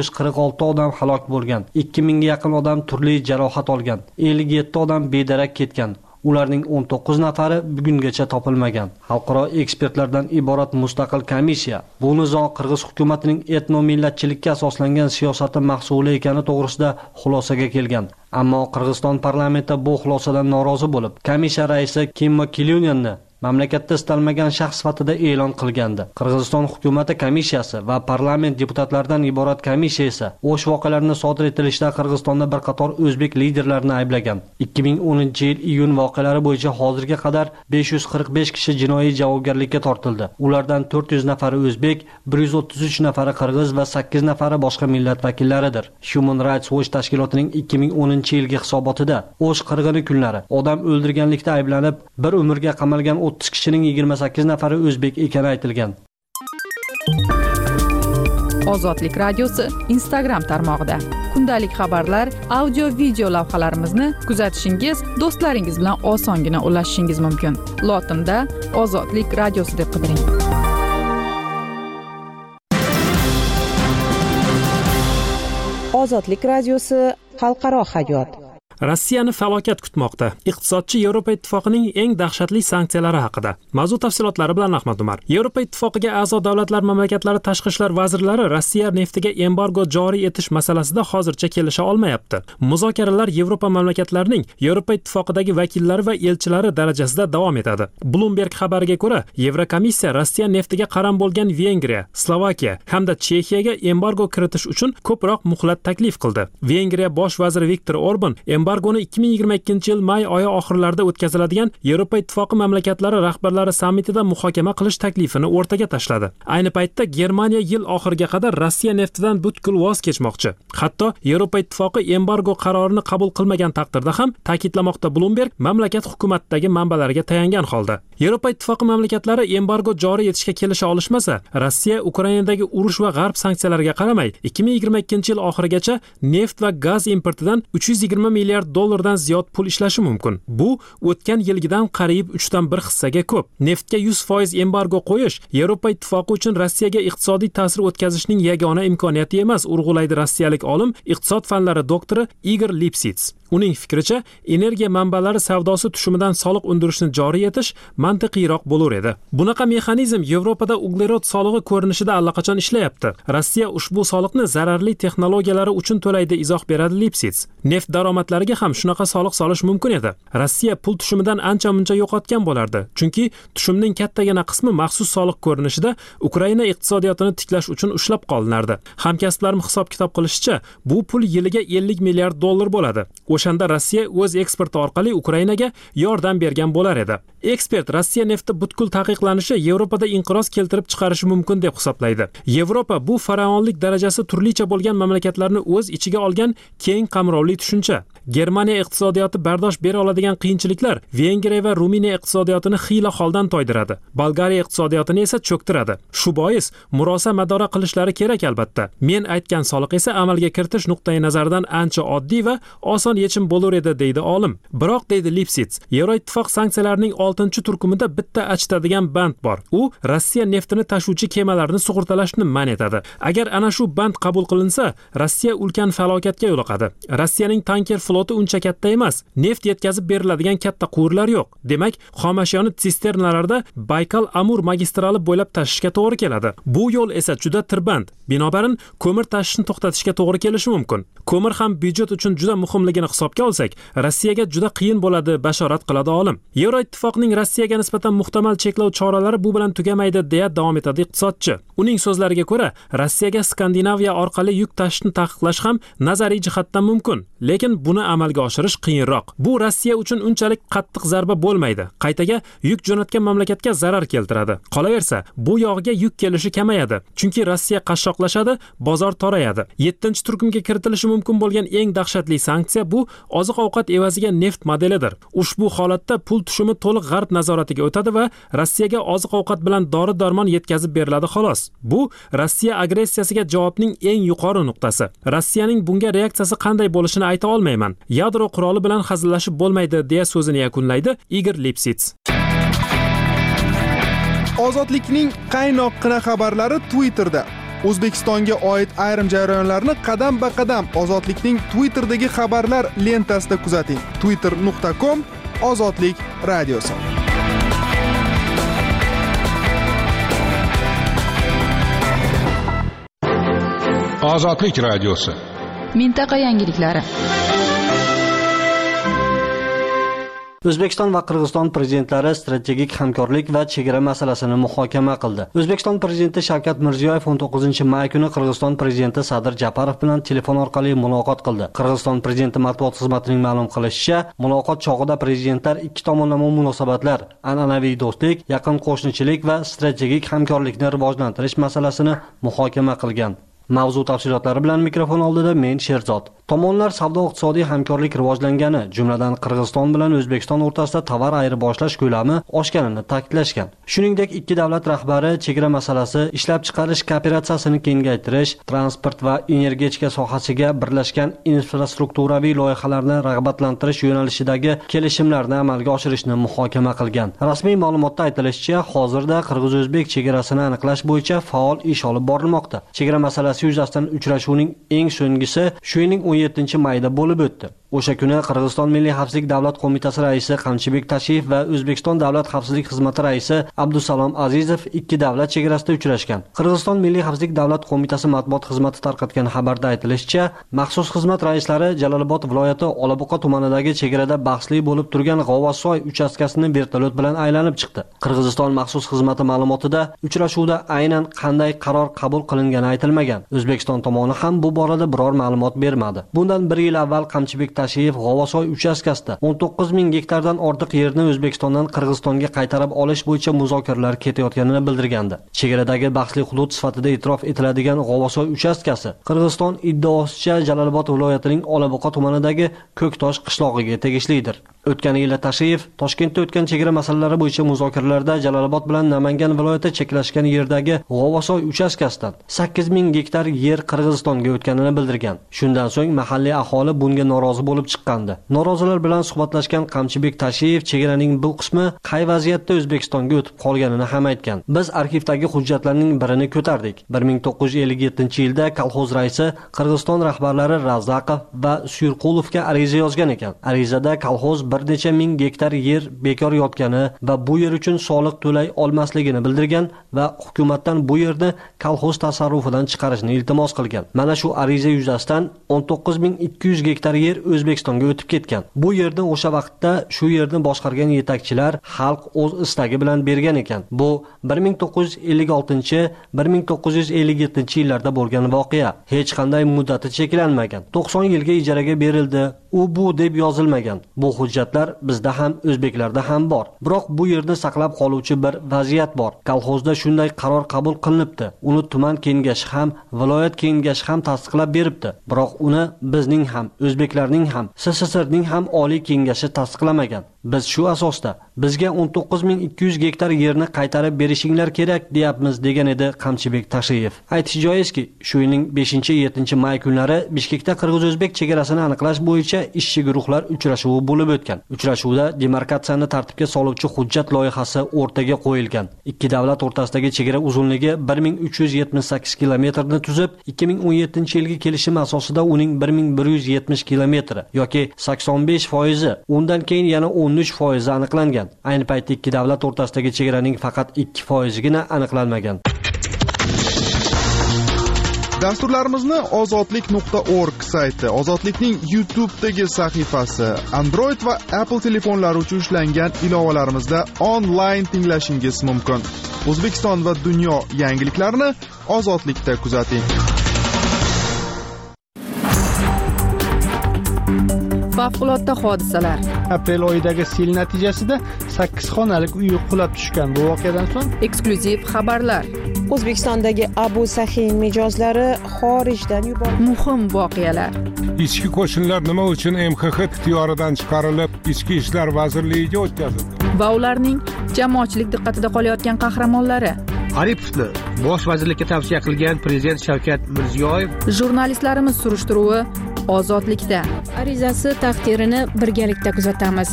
446 odam halok bo'lgan, 2000 ga yaqin odam turli jarohat olgan, 57 odam bedarak ketgan. Ularning 19 nafari bugungacha topilmagan. Xalqaro ekspertlardan iborat mustaqil komissiya bu nizo qirg'iz hukumatining etno-millatchilikka asoslangan siyosati mahsuli ekani to'g'risida xulosaga kelgan. Ammo Qirg'iziston parlamenti bu xulosadan norozi bo'lib, komissiya raisi Kimmo Kilyunyanni mamlakatda istalmagan shaxs sifatida e'lon qilgandi. Qirg'iziston hukumati komissiyasi va parlament deputatlaridan iborat komissiya esa o'sh voqealarni sodir etilishda Qirg'izistonda bir qator o'zbek liderlarini ayblagan. 2010-yil iyun voqealari bo'yicha hozirga qadar 545 kishi jinoiy javobgarlikka tortildi. Ulardan 400 nafari o'zbek, 133 nafari qirg'iz va 8 nafari boshqa millat vakillaridir. Human Rights Watch tashkilotining 2010-yilgi hisobotida o'sh qirg'ini kunlari odam o'ldirganlikda ayblanib, bir umrga qamalgan 30 kishining 28 nafari o'zbek ekani aytilgan. Ozodlik radiosi Instagram tarmog'ida kundalik xabarlar, audio, video lavhalarimizni kuzatishingiz, do'stlaringiz bilan osongina ulashishingiz mumkin. Lotinda Ozodlik radiosi deb qidiring. Ozodlik radiosi xalqaro hayot. Rossiyani falokat kutmoqda. Iqtisodchi Yevropa Ittifoqining eng dahshatli sanksiyalari haqida. Mavzu tafsilotlari bilan Ahmad Umar. Yevropa Ittifoqiga a'zo davlatlar mamlakatlari tashqi ishlar vazirlari Rossiya neftiga embargo joriy etish masalasida hozircha kelisha olmayapti. Muzokaralar Yevropa mamlakatlarining Yevropa Ittifoqidagi vakillari va elchilari darajasida davom etadi. Bloomberg xabariga ko'ra, Yevrokomissiya Rossiya neftiga qaram bo'lgan Vengriya, Slovakiya hamda Chexiyaga embargo kiritish uchun ko'proq muhlat taklif qildi. Vengriya bosh vaziri Viktor Orban embargoni 2022-yil may oyi oxirlarida o'tkaziladigan Yevropa Ittifoqi mamlakatlari rahbarlari sammitida muhokama qilish taklifini o'rtaga tashladi. Ayni paytda Germaniya yil oxiriga qadar Rossiya neftidan butkul voz kechmoqchi. Hatto Yevropa Ittifoqi embargo qarorini qabul qilmagan taqdirda ham, ta'kidlamoqda Bloomberg mamlakat hukumatidagi manbalariga tayangan holda. Yevropa Ittifoqi mamlakatlari embargo joriy etishga kelisha olishmasa, Rossiya Ukrainadagi urush va g'arb sanksiyalariga qaramay 2022-yil oxirigacha neft va gaz importidan 320 milliard dollardan ziyod pul ishlashi mumkin. Bu o'tgan yilgidan qariyb 3dan 1 hissaga ko'p. Neftga 100% embargo qo'yish Yevropa Ittifoqi uchun Rossiyaga iqtisodiy ta'sir o'tkazishning yagona imkoniyati emas, urg'ulaydi rossiyalik olim, iqtisod fanlari doktori Igor Lipsits. Uning fikricha, energiya manbalari savdosi tushumidan soliq undirishni joriy etish mantiqiyroq bo'lar edi. Bunaqa mexanizm Yevropada uglerod solig'i ko'rinishida allaqachon ishlayapti. Rossiya ushbu soliqni zararli texnologiyalari uchun to'laydi, izoh beradi Lipsits. Neft daromadlariga ham shunaqa soliq solish mumkin edi. Rossiya pul tushumidan ancha-muncha yo'qotgan bo'lardi. Chunki tushumning kattagina qismi maxsus soliq ko'rinishida Ukraina iqtisodiyotini tiklash uchun ushlab qolinardi. Hamkasblarim hisob-kitob qilishicha, bu pul yiliga 50 milliard dollar bo'ladi. O'shanda Rossiya o'z eksporti orqali Ukrainaga yordam bergan bo'lar edi. Ekspert Rossiya nefti butkul taqiqlanishi Yevropada inqiroz keltirib chiqarishi mumkin deb hisoblaydi. Yevropa bu faraonlik darajasi turlicha bo'lgan mamlakatlarni o'z ichiga olgan keng qamrovli tushuncha. Germaniya iqtisodiyoti bardosh bera oladigan qiyinchiliklar Vengriya va Ruminiya iqtisodiyotini xiyla holdan toydiradi. Bolgariya iqtisodiyotini esa cho'ktiradi. Shu bois murosa madora qilishlari kerak albatta. Men aytgan soliq esa amalga kiritish nuqtai nazaridan ancha oddiy va oson yechim bo'lar edi, deydi olim. Biroq, deydi Lipsits, Yevroittifoq sanksiyalarining 6-turkumida bitta achitadigan band bor. U Rossiya neftini tashuvchi kemalarni sug'urtalashni man etadi. Agar ana shu band qabul qilinsa, Rossiya ulkan falokatga yo'liqadi. Rossiyaning tanker floti uncha katta emas. Neft yetkazib beriladigan katta quvurlar yo'q. Demak, xomashyoni sisternalarda Baykal-Amur magistrali bo'ylab tashishga to'g'ri keladi. Bu yo'l esa juda tirband. Binobarin, ko'mir tashishni to'xtatishga to'g'ri kelishi mumkin. Ko'mir ham byudjet uchun juda muhimligini hisobga olsak, Rossiyaga juda qiyin bo'ladi, bashorat qiladi olim. Yevroittifoqning Rossiyaga nisbatan muhtamal cheklov choralari bu bilan tugamaydi, deya davom etadi iqtisodchi. Uning so'zlariga ko'ra, Rossiyaga Skandinaviya orqali yuk tashishni taqiqlash ham nazariy jihatdan mumkin, lekin buni amalga oshirish qiyinroq. Bu Rossiya uchun unchalik qattiq zarba bo'lmaydi. Qaytaga yuk jo'natgan mamlakatga zarar keltiradi. Qolaversa, bu yog'iga yuk kelishi kamayadi. Chunki Rossiya qashshoqlashadi, bozor torayadi. 7-turkumga kiritilishi mumkin bo'lgan eng dahshatli sanksiya bu oziq-ovqat evaziga neft modelidir. Ushbu holatda pul tushumi to'liq g'arb nazoratiga o'tadi va Rossiyaga oziq-ovqat bilan dori-darmon yetkazib beriladi xolos. Bu Rossiya agressiyasiga javobning eng yuqori nuqtasi. Rossiyaning bunga reaksiyasi qanday bo'lishini ayta olmayman. Yadro quroli bilan hazillashib bo'lmaydi, deya so'zini yakunlaydi Igor Lipsits. Ozodlikning qaynoqqina xabarlari Twitterda. O'zbekistonga oid ayrim jarayonlarni qadam-ba-qadam Ozodlikning Twitterdagi xabarlar lentasida kuzating. twitter.com/ozodlik radiosi. Ozodlik radiosi. Mintaqa yangiliklari. O'zbekiston va Qirg'iziston prezidentlari strategik hamkorlik va chegara masalasini muhokama qildi. O'zbekiston prezidenti Shavkat Mirziyoyev 19-may kuni Qirg'iziston prezidenti Sadir Japarov bilan telefon orqali muloqot qildi. Qirg'iziston prezidenti matbuot xizmatining ma'lum qilishicha, muloqot chog'ida prezidentlar ikki tomonlama munosabatlar, an'anaviy do'stlik, yaqin qo'shnichilik va strategik hamkorlikni rivojlantirish masalasini muhokama qilgan. Mavzu tafsilotlari bilan mikrofon oldida men Sherzod. Tomonlar savdo-iqtisodiy hamkorlik rivojlangani, jumladan Qirg'iziston bilan O'zbekiston o'rtasida tovar ayirboshlash ko'lami oshganini ta'kidlashgan. Shuningdek, ikki davlat rahbari chegara masalasi, ishlab chiqarish kooperatsiyasini kengaytirish, transport va energetika sohasiga birlashgan infrastrukturaviy loyihalarni rag'batlantirish yo'nalishidagi kelishimlarni amalga oshirishni muhokama qilgan. Rasmiy ma'lumotda aytilishicha, hozirda Qirg'iz-O'zbek chegarasini aniqlash bo'yicha faol ish olib borilmoqda. Chegara masalasi yuzasidan uchrashuvning eng so'nggisi shu yilning 17-mayda bo'lib o'tdi. O'sha kuni Qirg'iziston Milliy xavfsizlik davlat qo'mitasi raisi Qamchibek Tashiyev va O'zbekiston davlat xavfsizlik xizmati raisi Abdusalom Azizov ikki davlat chegarasida uchrashgan. Qirg'iziston Milliy xavfsizlik davlat qo'mitasi matbuot xizmati tarqatgan xabarda aytilishicha, maxsus xizmat raislari Jalolobod viloyati Olabuqa tumanidagi chegarada bahsli bo'lib turgan G'ovossoy uchastkasini vertolyot bilan aylanib chiqdi. Qirg'iziston maxsus xizmati ma'lumotida uchrashuvda aynan qanday qaror qabul qilingani aytilmagan. O'zbekiston tomoni ham bu borada biror ma'lumot bermadi. Bundan 1 yil avval Qamchibek Tashiyev G'ovossoy uchastkasida 19,000 gektardan ortiq yerni O'zbekistondan Qirg'izistonga qaytarib olish bo'yicha muzokaralar ketayotganini bildirgandi. Chegaradagi bahsli hudud sifatida e'tirof etiladigan G'ovossoy uchastkasi Qirg'iziston iddaosicha Jalolobod viloyatining Olabuqa tumanidagi Ko'ktosh qishlog'iga tegishlidir. O'tgan yili Tashiyev Toshkentda o'tgan chegara masalalari bo'yicha muzokaralarda Jalolobod bilan Namangan viloyati cheklashgan yerdagi G'ovossoy uchastkasidan 8,000 gektar yer Qirg'izistonga o'tganini bildirgan. Shundan so'ng mahalliy aholi bunga norozi bo'lib chiqqandi. Norozilar bilan suhbatlashgan Qamchibek Tashiyev chegaraning bu qismi qay vaziyatda O'zbekistonga o'tib qolganini ham aytgan. Biz arxivdagi hujjatlarning birini ko'tardik. 1957-yilda kolxoz raisi Qirg'iziston rahbarlari Razaqov va Suyurqulovga ariza yozgan ekan. Arizada kolxoz bir necha ming gektar yer bekor yotgani va bu yer uchun soliq to'lay olmasligini bildirgan va hukumatdan bu yerni kolxoz tasarrufidan chiqarishni iltimos qilgan. Mana shu ariza yuzasidan 19,200 gektar yer O'zbekistonga o'tib ketgan. Bu yerni o'sha vaqtda shu yerni boshqargan yetakchilar xalq o'z istagi bilan bergan ekan. Bu 1956-1957 yillarda bo'lgan voqea. Hech qanday muddati cheklanmagan. 90 yilga ijaraga berildi. U bu deb yozilmagan. Bu hujjatlar bizda ham, o'zbeklarda ham bor. Biroq bu yerni saqlab qoluvchi bir vaziyat bor. Kolxozda shunday qaror qabul qilinibdi. Uni tuman kengashi ham, viloyat kengashi ham tasdiqlab beribdi. Biroq uni bizning ham, o'zbeklarning ham, SSSRning ham oliy kengashi tasdiqlamagan. Biz shu asosda bizga 19,200 gektar yerni qaytarib berishinglar kerak deyapmiz, degan edi Qamchibek Tashiyev. Aytish joizki, shu yilning 5-7-may kunlari Bishkekda Qirg'iz-O'zbek chegarasini aniqlash bo'yicha ishchi guruhlar uchrashuvi bo'lib o'tgan. Uchrashuvda demarkatsiyani tartibga soluvchi hujjat loyihasi o'rtaga qo'yilgan. Ikki davlat o'rtasidagi chegara uzunligi 1378 kilometrni tuzib, 2017-yilgi kelishim asosida uning 1170 kilometri yoki 85%, undan keyin yana 13% aniqlangan. Ayni paytda ikki davlat o'rtasidagi chegaraning faqat 2%gina aniqlanmagan. Dasturlarimizni ozodlik.org sayti, Ozodlikning YouTube'dagi sahifasi, Android va Apple telefonlari uchun ishlangan ilovalarimizda onlayn tinglashingiz mumkin. O'zbekiston va dunyo yangiliklarini Ozodlikda kuzating. Favqulodda hodisalar. Aprel oyidagi sel natijasida 8 xonalik uy qulab tushgan. Bu voqeadan so'ng Eksklyuziv xabarlar. O'zbekistondagi Abu Sahiy mijozlari xorijdan yuborildi. Muhim voqealar. Ichki qo'shinlar nima uchun MXX ixtiyoridan chiqarilib, Ichki ishlar vazirligiga o'tkazildi? Va ularning jamoatchilik diqqatida qolayotgan qahramonlari. Aripovni bosh vazirlikka tavsiya qilgan prezident Shavkat Mirziyoyev. Jurnalistlarimiz surishtiruvi Ozodlikda. Arizasi taqdirini birgalikda kuzatamiz.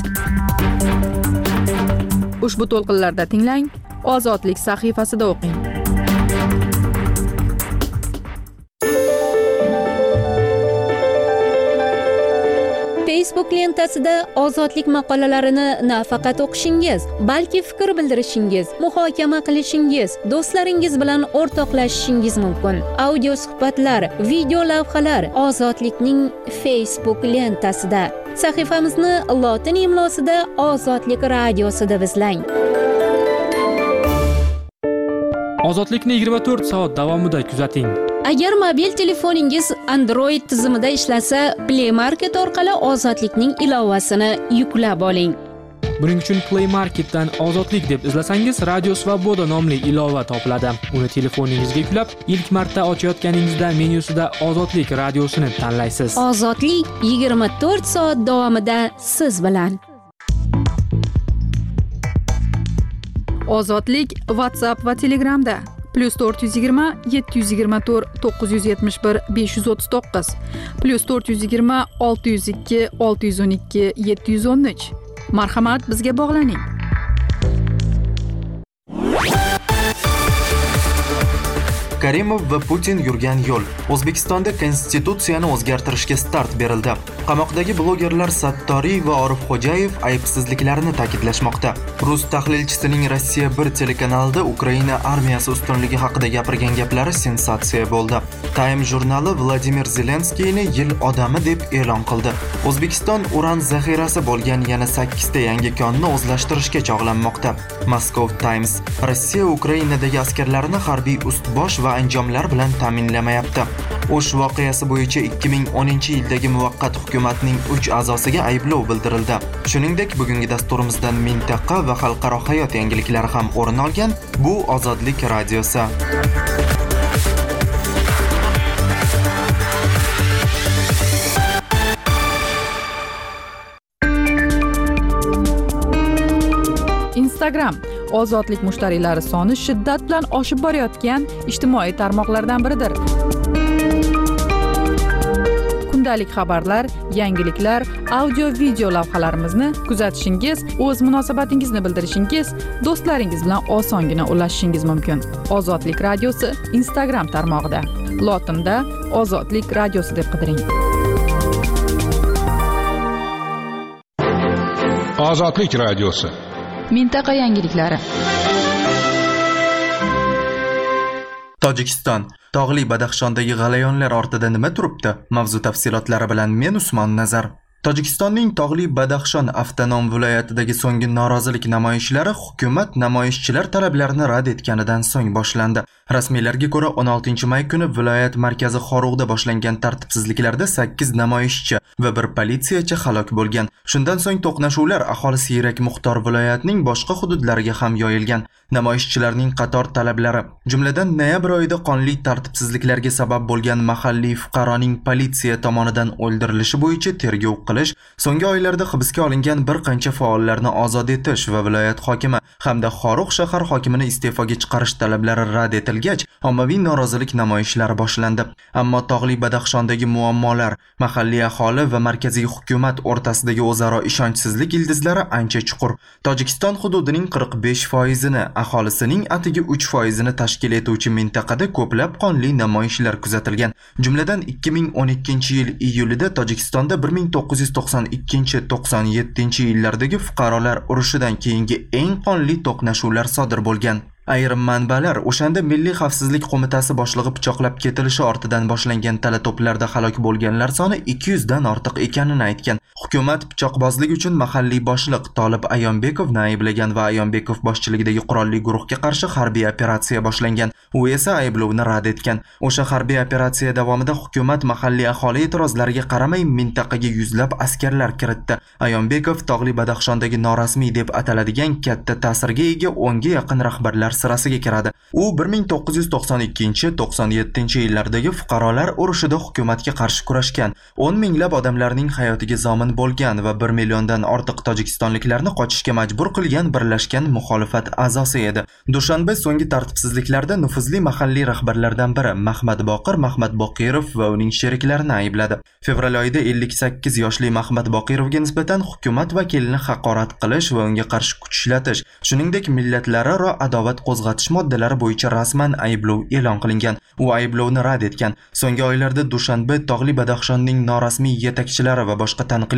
Ushbu to'lqinlarda tinglang, Ozodlik sahifasida o'qing. Facebook lentasida ozodlik maqolalarini nafaqat o'qishingiz, balki fikr bildirishingiz, muhokama qilishingiz, do'stlaringiz bilan o'rtoqlashishingiz mumkin. Audio suhbatlar, video lavhalar ozodlikning Facebook lentasida. Sahifamizni lotin imlosida Ozodlik radiosi deb izlang. Ozodlikni 24 soat davomida kuzating. Agar mobil telefoningiz Android tizimida ishlasa, Play Market orqali Ozodlikning ilovasini yuklab oling. Buning uchun Play Marketdan Ozodlik deb izlasangiz, Radio Svoboda nomli ilova topiladi. Uni telefoningizga yuklab, ilk marta ochayotganingizda menyusida Ozodlik radiosini tanlaysiz. Ozodlik 24 soat davomida siz bilan. Ozodlik WhatsApp va Telegramda +420 724 971 539 +420 602 612 713. Marhamat, bizga bog'laning. Karimov va Putin yurgan yo'l. O'zbekistonda konstitutsiyani o'zgartirishga start berildi. Qamoqdagi blogerlar Sattoriy va Orifxo'jayev aybsizliklarini ta'kidlashmoqda. Rus tahlilchisining Rossiya 1 telekanalida Ukraina armiyasi ustunligi haqida gapirgan gaplari sensatsiya bo'ldi. Time jurnali Vladimir Zelenskiyni yil odami deb e'lon qildi. O'zbekiston uran zaxirasi bo'lgan yana 8 ta yangi konni o'zlashtirishga chog'lanmoqda. Moscow Times: Rossiya Ukrainadagi askarlarini harbiy ust-bosh va anjomlar bilan ta'minlamayapti. O'sh voqeasi bo'yicha 2010-yildagi muvaqqat hukumatning 3 a'zosiga ayblov bildirildi. Shuningdek, bugungi dasturimizdan mintaqa va xalqaro hayot yangiliklari ham o'rin olgan. Bu Ozodlik radiosi. Instagram Ozodlik mushtariylari soni shiddat bilan oshib borayotgan ijtimoiy tarmoqlardan biridir. Kundalik xabarlar, yangiliklar, audio-video lavhalarimizni kuzatishingiz, o'z munosabatingizni bildirishingiz, do'stlaringiz bilan osongina ulashishingiz mumkin. Ozodlik radiosi Instagram tarmog'ida. Lotinda Ozodlik radiosi deb qidiring. Ozodlik radiosi. Mintaqa yangiliklari. Tojikiston. Tog'li Badaxshondagi g'alayonlar ortida nima turibdi? Mavzu tafsilotlari bilan men Usmon Nazar. Tojikistonning Tog'li Badaxshon avtonom viloyatidagi so'nggi norozilik namoyishlari hukumat namoyishchilar talablarini rad etganidan so'ng boshlandi. Rasmiylarga ko'ra 16-may kuni viloyat markazi Xorug'da boshlangan tartibsizliklarda 8 namoyishchi va 1 politsiyachi halok bo'lgan. Shundan so'ng to'qnashuvlar aholi siyrak muxtor viloyatning boshqa hududlariga ham yoyilgan. Namoyishchilarning qator talablari, jumladan noyabr oyida qonli tartibsizliklarga sabab bo'lgan mahalliy fuqaroning politsiya tomonidan o'ldirilishi bo'yicha tergov qilish, so'nggi oylarda hibsga olingan bir qancha faollarni ozod etish va viloyat hokimi hamda Xorugʼ shahar hokimini iste'foga chiqarish talablari rad etilgach, ommaviy norozilik namoyishlari boshlandi. Ammo Tog'li Badaxshondagi muammolar, mahalliy aholi va markaziy hukumat o'rtasidagi o'zaro ishonchsizlik ildizlari ancha chuqur. Tojikiston hududining 45%ni, aholisining atigi 3%ni tashkil etuvchi mintaqada ko'plab qonli namoyishlar kuzatilgan. Jumladan 2012-yil iyulida Tojikistonda 1992-97-yillardagi fuqarolar urushidan keyingi eng qonli to'qnashuvlar sodir bo'lgan. Ayrim manbalar o'shanda Milliy xavfsizlik qo'mitasi boshlig'i pichoqlab ketilishi ortidan boshlangan talato'plarda halok bo'lganlar soni 200 dan ortiq ekanini aytgan. Hukumat pichoqbozlik uchun mahalliy boshliq Tolib Ayonbekovni ayblagan va Ayonbekov boshchiligidagi qurolli guruhga qarshi harbiy operatsiya boshlangan. U esa ayblovni rad etgan. O'sha harbiy operatsiya davomida hukumat mahalliy aholi e'tirozlariga qaramay mintaqaga yuzlab askarlar kiritdi. Ayonbekov Tog'li Badaxshondagi norasmiy deb ataladigan katta ta'sirga ega 10 ga yaqin rahbarlar sirasiga kiradi. U 1992-97-yillardagi fuqarolar urushida hukumatga qarshi kurashgan, 10 minglab odamlarning hayotiga zomin bo'lgan va 1 milliondan ortiq tojikistonliklarni qochishga majbur qilgan birlashgan muxolifat a'zosi edi. Dushanba so'nggi tartibsizliklarda nufuzli mahalliy rahbarlardan biri Mahmad Boqirov va uning sheriklarini aybladi. Fevral oyida 58 yoshli Mahmad Boqirovga nisbatan hukumat vakilini haqorat qilish va unga qarshi kuch ishlatish, shuningdek millatlararo adovat qo'zg'atish moddalari bo'yicha rasman ayblov e'lon qilingan. U ayblovni rad etgan. So'nggi oylarda Dushanbe Tog'li Badaxshonning norasmiy yetakchilari va boshqa taniqli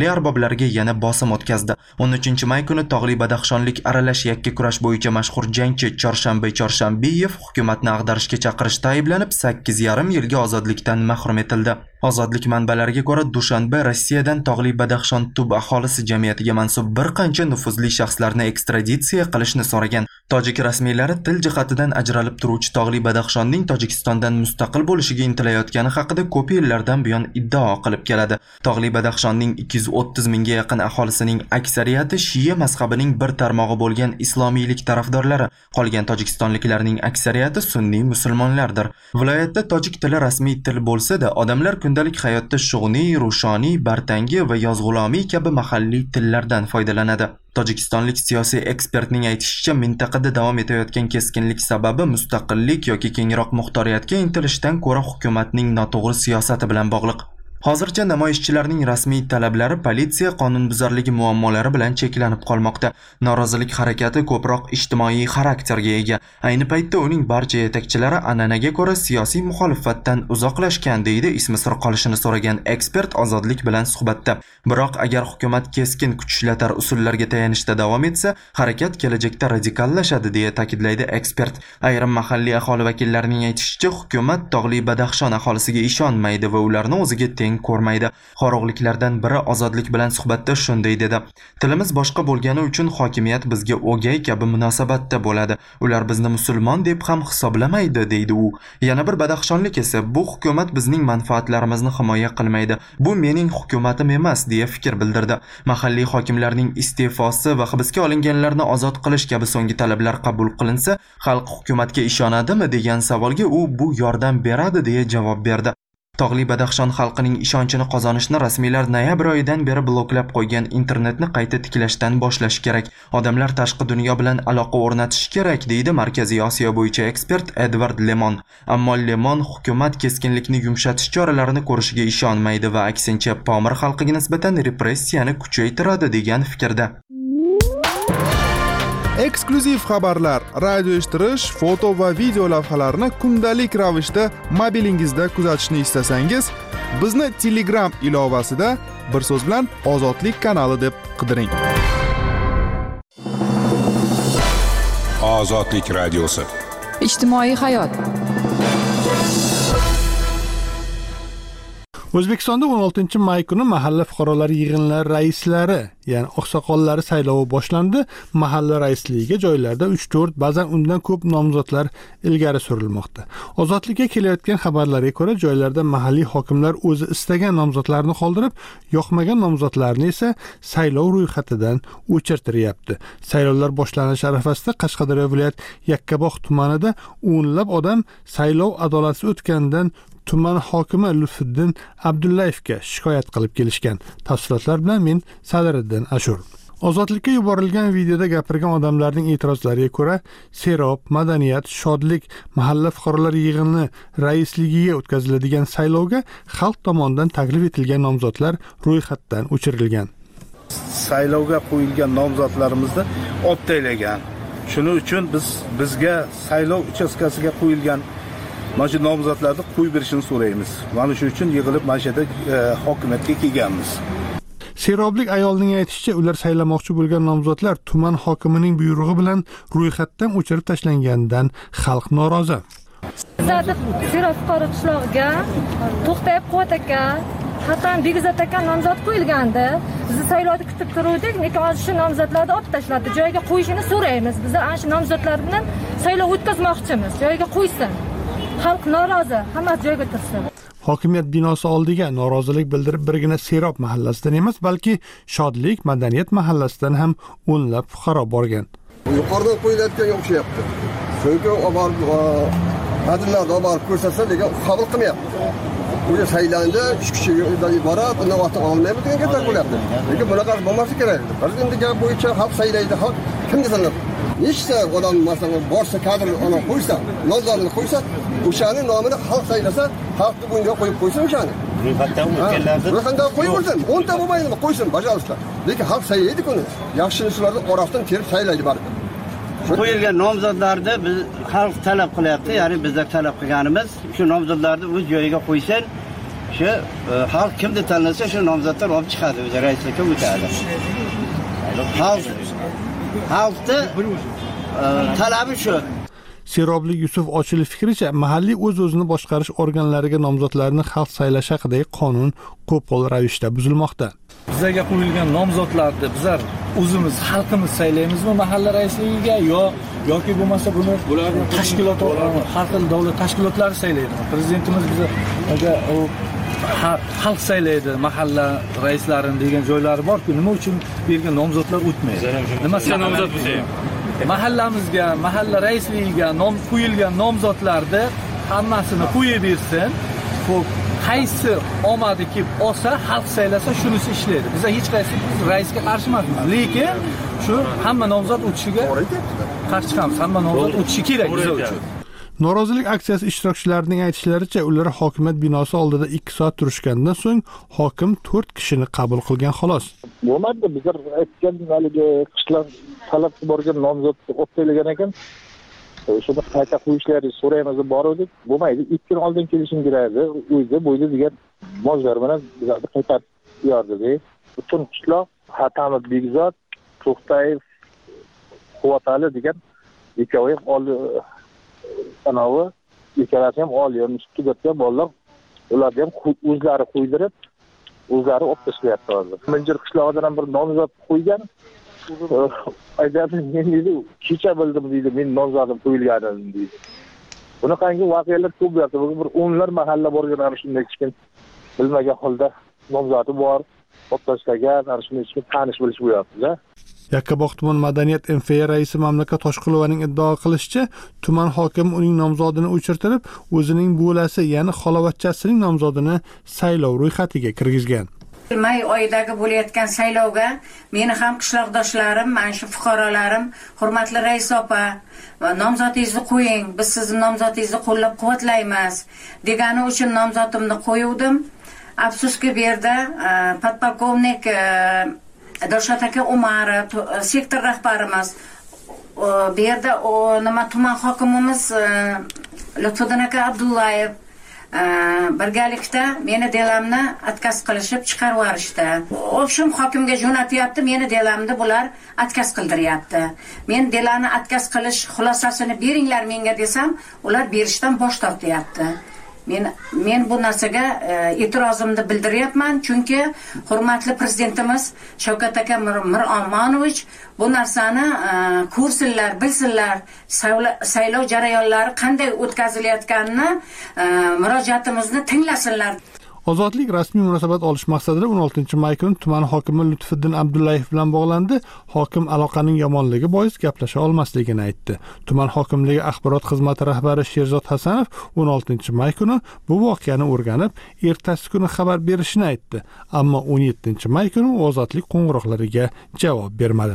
arboblariga yana bosim o'tkazdi. 13-may kuni tog'li badaxshonlik aralash yakka kurash bo'yicha mashhur jangchi Chorshambeyev hukumatni ag'darishga chaqirishda ayblanib 8,5 yilga ozodlikdan mahrum etildi. Ozodlik manbalariga ko'ra, Dushanbe Rossiyadan tog'li Badaxshon tub aholisi jamiyatiga mansub bir qancha nufuzli shaxslarni ekstraditsiya qilishni so'ragan. Tojik rasmiylari til jihatidan ajralib turuvchi tog'li Badaxshonning Tojikistondan mustaqil bo'lishiga intilayotgani haqida ko'p yillardan buyon iddao qilib keladi. Tog'li Badaxshonning 230 mingga yaqin aholisining aksariyati Shiya mazhabining bir tarmog'i bo'lgan islomiylik tarafdorlari, qolgan tojikistonliklarning aksariyati sunniy musulmonlardir. Viloyatda tojik tili rasmiy til bo'lsa-da, odamlar kundalik hayotda shug'niy, rushoniy, bartangi va yozg'ulomiy kabi mahalliy tillardan foydalanadi. Tojikistonlik siyosiy ekspertning aytishicha, mintaqada davom etayotgan keskinlik sababi mustaqillik yoki kengroq muxtoriyatga intilishdan ko'ra hukumatning noto'g'ri siyosati bilan bog'liq. Hozircha namoyishchilarning rasmiy talablari politsiya qonunbuzarligi muammolari bilan cheklanib qolmoqda. Norozilik harakati ko'proq ijtimoiy xarakterga ega. Ayni paytda uning barcha yetakchilari an'anaga ko'ra siyosiy muxolifatdan uzoqlashgan, deydi ismi sir qolishini so'ragan ekspert Ozodlik bilan suhbatda. Biroq agar hukumat keskin kuch ishlatar usullarga tayanishda davom etsa, harakat kelajakda radikallashadi, deya ta'kidlaydi ekspert. Ayrim mahalliy aholi vakillarining aytishicha, hukumat tog'li Badaxshon aholisiga ishonmaydi va ularni o'ziga ko'rmaydi. Qorog'liklardan biri Ozodlik bilan suhbatda shunday dedi: "Tilimiz boshqa bo'lgani uchun hokimiyat bizga o'gay kabi munosabatda bo'ladi. Ular bizni musulmon deb ham hisoblamaydi", deydi u. Yana bir badaxshonlik esa "Bu hukumat bizning manfaatlarimizni himoya qilmaydi. Bu mening hukumatim emas", deya fikr bildirdi. Mahalliy hokimlarning iste'fosi va hibsga olinganlarni ozod qilish kabi so'nggi talablar qabul qilinsa, xalq hukumatga ishonadimi degan savolga u "Bu yordam beradi", deya javob berdi. Tog'li Badaxshon xalqining ishonchini qozonishni rasmiylar noyabr oyidan beri bloklab qo'ygan internetni qayta tiklashdan boshlash kerak. Odamlar tashqi dunyo bilan aloqa o'rnatish kerak, deydi Markaziy Osiyo bo'yicha ekspert Edward Lemon. Ammo Lemon hukumat keskinlikni yumshatish choralarini ko'rishiga ishonmaydi va aksincha Pomir xalqiga nisbatan repressiyani kuchaytiradi degan fikrda. Eksklyuziv xabarlar, radio eshittirish, foto va video lavhalarni kundalik ravishda mobilingizda kuzatishni istasangiz, bizni Telegram ilovasida bir so'z bilan Ozodlik kanali deb qidiring. Ozodlik radiosi. Ijtimoiy hayot. O'zbekistonda 16-may kuni mahalla fuqarolari yig'inlari raislari, ya'ni oqsoqollar saylovi boshlandi. Mahalla raisligiga joylarda 3-4, ba'zan undan ko'p nomzodlar ilgari surilmoqda. Ozodlikka kelayotgan xabarlarga ko'ra, joylarda mahalliy hokimlar o'zi istagan nomzodlarni qoldirib, yoqmagan nomzodlarni esa saylov ro'yxatidan o'chirtiryapti. Saylovlar boshlanish arafasida Qashqadaryo viloyat Yakkabog' tumanida o'nlab odam saylov adolatsiz o'tganidan tuman hokimi Lutfiddin Abdullayevga shikoyat qilib kelishgan. Tafsilotlar bilan men Sadiriddin Ashur. Ozodlikka yuborilgan videoda gapirgan odamlarning e'tirozlariga ko'ra, Serob, Madaniyat, Shodlik mahalla fuqarolar yig'ini raisligiga o'tkaziladigan saylovga xalq tomonidan taklif etilgan nomzodlar ro'yxatdan o'chirilgan. Saylovga qo'yilgan nomzodlarimizni olib tashlagan. Shuning uchun bizga saylov uchastkasiga qo'yilgan mana shu nomzodlarni qo'yib berishini so'raymiz. Mana shu uchun yig'ilib mana shu yerda hokimiyatga kelganmiz. Seroblik ayolning aytishicha, ular saylamoqchi bo'lgan nomzodlar tuman hokimining buyrug'i bilan ro'yxatdan o'chirib tashlanganidan xalq norozi. Serob fuqaro qishlog'iga To'xtayib Quvvat aka, Hasan Begizat aka nomzod qo'yilgandi. Biz saylovni kutib turuvdik, lekin hozir shu nomzodlarni olib tashladi. Joyiga qo'yishini so'raymiz. Biz ana shu nomzodlar bilan saylov o'tkazmoqchimiz. Joyiga qo'ysin. Xalq norozi, hammasi joyiga tursin. Hokimiyat binosi oldiga norozilik bildirib birgina Serob mahallasidan emas, balki Shodlik, Madaniyat mahallasidan ham o'nlab fuqaro borgan. Yuqoridan qo'yilayotganga o'xshayapti. Chunki xodimlarni olib ko'rsatsa, lekin qabul qilmayapti. Bu saylanda 3 kishidan iborat, uni vaqtini olmayapti degan gaplar bo'lyapti. Lekin bunaqa bo'lmasa kerak. Biz endi gap bo'yicha xalq saylaydi, xalq kimga sanab? Nechta odam masalan borsa, kadr ona qo'ysa, nomzodini qo'ysa, o'shaning nomini xalq saylasa, xalqni bunga qo'yib qo'ysin o'shani. Ro'yxatdan o'tganlarni ro'yxatdan qo'yib qo'ysin. 10 ta bo'lmaydimi? Qo'ysin, bajarishlar. Lekin xalq saylaydi kuni. Yaxshiliklarni orasidan terib saylaydi baribir. Qo'yilgan nomzodlarni biz xalq talab qilyapti, ya'ni bizlar talab qilganimiz shu nomzodlarni o'z joyiga qo'ysin. shu xalq kimni tanlasa shu nomzodlar olib chiqadi, o'zi raislikka o'tadi. Xalqni talabi shu. Serobli Yusuf Ochilov fikricha, mahalliy o'z-o'zini boshqarish organlariga nomzodlarni xalq saylash haqidagi qonun qo'pol ravishda buzilmoqda. Bizlarga qo'yilgan nomzodlarni bizlar o'zimiz xalqimiz saylaymizmi mahalla raisligiga yoki bo'lmasa buni tashkilot, har xil davlat tashkilotlari saylaydi. Prezidentimiz bizga xalq saylaydi mahalla raislarini degan joylari bor-ku, nima uchun bergan nomzodlar o'tmaydi? Nima nomzod bo'lsa mahallamizga, mahalla raisligiga qo'yilgan nomzodlarni hammasini qo'yib bersin. Xo'p, qaysi omadi kelib olsa, xalq saylasa shunisi ishlaydi. Biz hech qaysi raisga qarshi emasmiz, lekin shu hamma nomzod o'tishiga qarshi chiqamiz. Hamma nomzod o'tishi kerak biz uchun. Norozilik aksiyasi ishtirokchilarining aytishlaricha, ular hokimiyat binosi oldida 2 soat turishgandan so'ng hokim 4 kishini qabul qilgan xolos. Bo'lmadi, bizlar aytgan haligi qishloq talabga borgan nomzodni o'taylagan ekan. Shuni qayta qo'yishlaringizni so'raymiz deb bordik. Bo'lmaydi, 2 kun oldin kelishim kerak edi. O'zi bo'yda degan mojlar bilan bizlarni qaytarib yordi. Butun qishloq Hatamid Begzod, To'xtayev, Quvvatali degan ikkovi anavi ikkalasi ham oliy institutga bolalar, ularni ham o'zlari qo'ydirib, o'zlari olib tashlayapti hozir. Minjir qishlog'idan ham bir nomzod qo'ygan. Aytadi, men dedi, kecha bildim deydi, men nomzodim qo'yilganini deydi. Bunaqangi voqealar ko'p bo'lyapti. Bir o'nlar mahalla borgan ana shunday kichkin bilmagan holda nomzodi bor, olib tashlagan, ana shunday kichkin tanish bilish bo'lyapti-da. Yakkabog' tuman madaniyat MFA raisi Mamlakat Toshqulovaning iddao qilishicha, tuman hokimi uning nomzodini o'chirtirib, o'zining bo'lasi, ya'ni xalovatchasining nomzodini saylov ro'yxatiga kirgizgan. May oyidagi bo'layotgan saylovga meni ham qishloqdoshlarim, mana shu fuqarolarim, hurmatli rais opa, nomzodingizni qo'ying, biz sizning nomzodingizni qo'llab-quvvatlaymiz degani uchun nomzodimni qo'yuvdim. Afsuski bu yerda podpolkovnik Dilshod aka Umarov, sektor rahbarimiz, bu yerda nima tuman hokimimiz Lutfiddin aka Abdullayev birgalikda meni delamni atkaz qilishib chiqarib yuborishdi. O'shim hokimga jo'natyapti, meni delamni bular atkaz qildiryapti. Men delani atkaz qilish xulosasini beringlar menga desam, ular berishdan bosh tortyapti. Men bu narsaga e'tirozimni bildiryapman, chunki hurmatli prezidentimiz Shavkat aka Miromonovich bu narsani ko'rsinlar, bilsinlar, saylov jarayonlari qanday o'tkazilayotganini, murojaatimizni tinglasinlar. Ozodlik rasmiy munosabat olish maqsadida 16-may kuni tuman hokimi Lutfiddin Abdullayev bilan bog'landi. Hokim aloqaning yomonligi bois gaplasha olmasligini aytdi. Tuman hokimligi axborot xizmati rahbari Sherzod Hasanov 16-may kuni bu voqeani o'rganib, ertasi kuni xabar berishini aytdi. Ammo 17-may kuni ozodlik qo'ng'iroqlariga javob bermadi.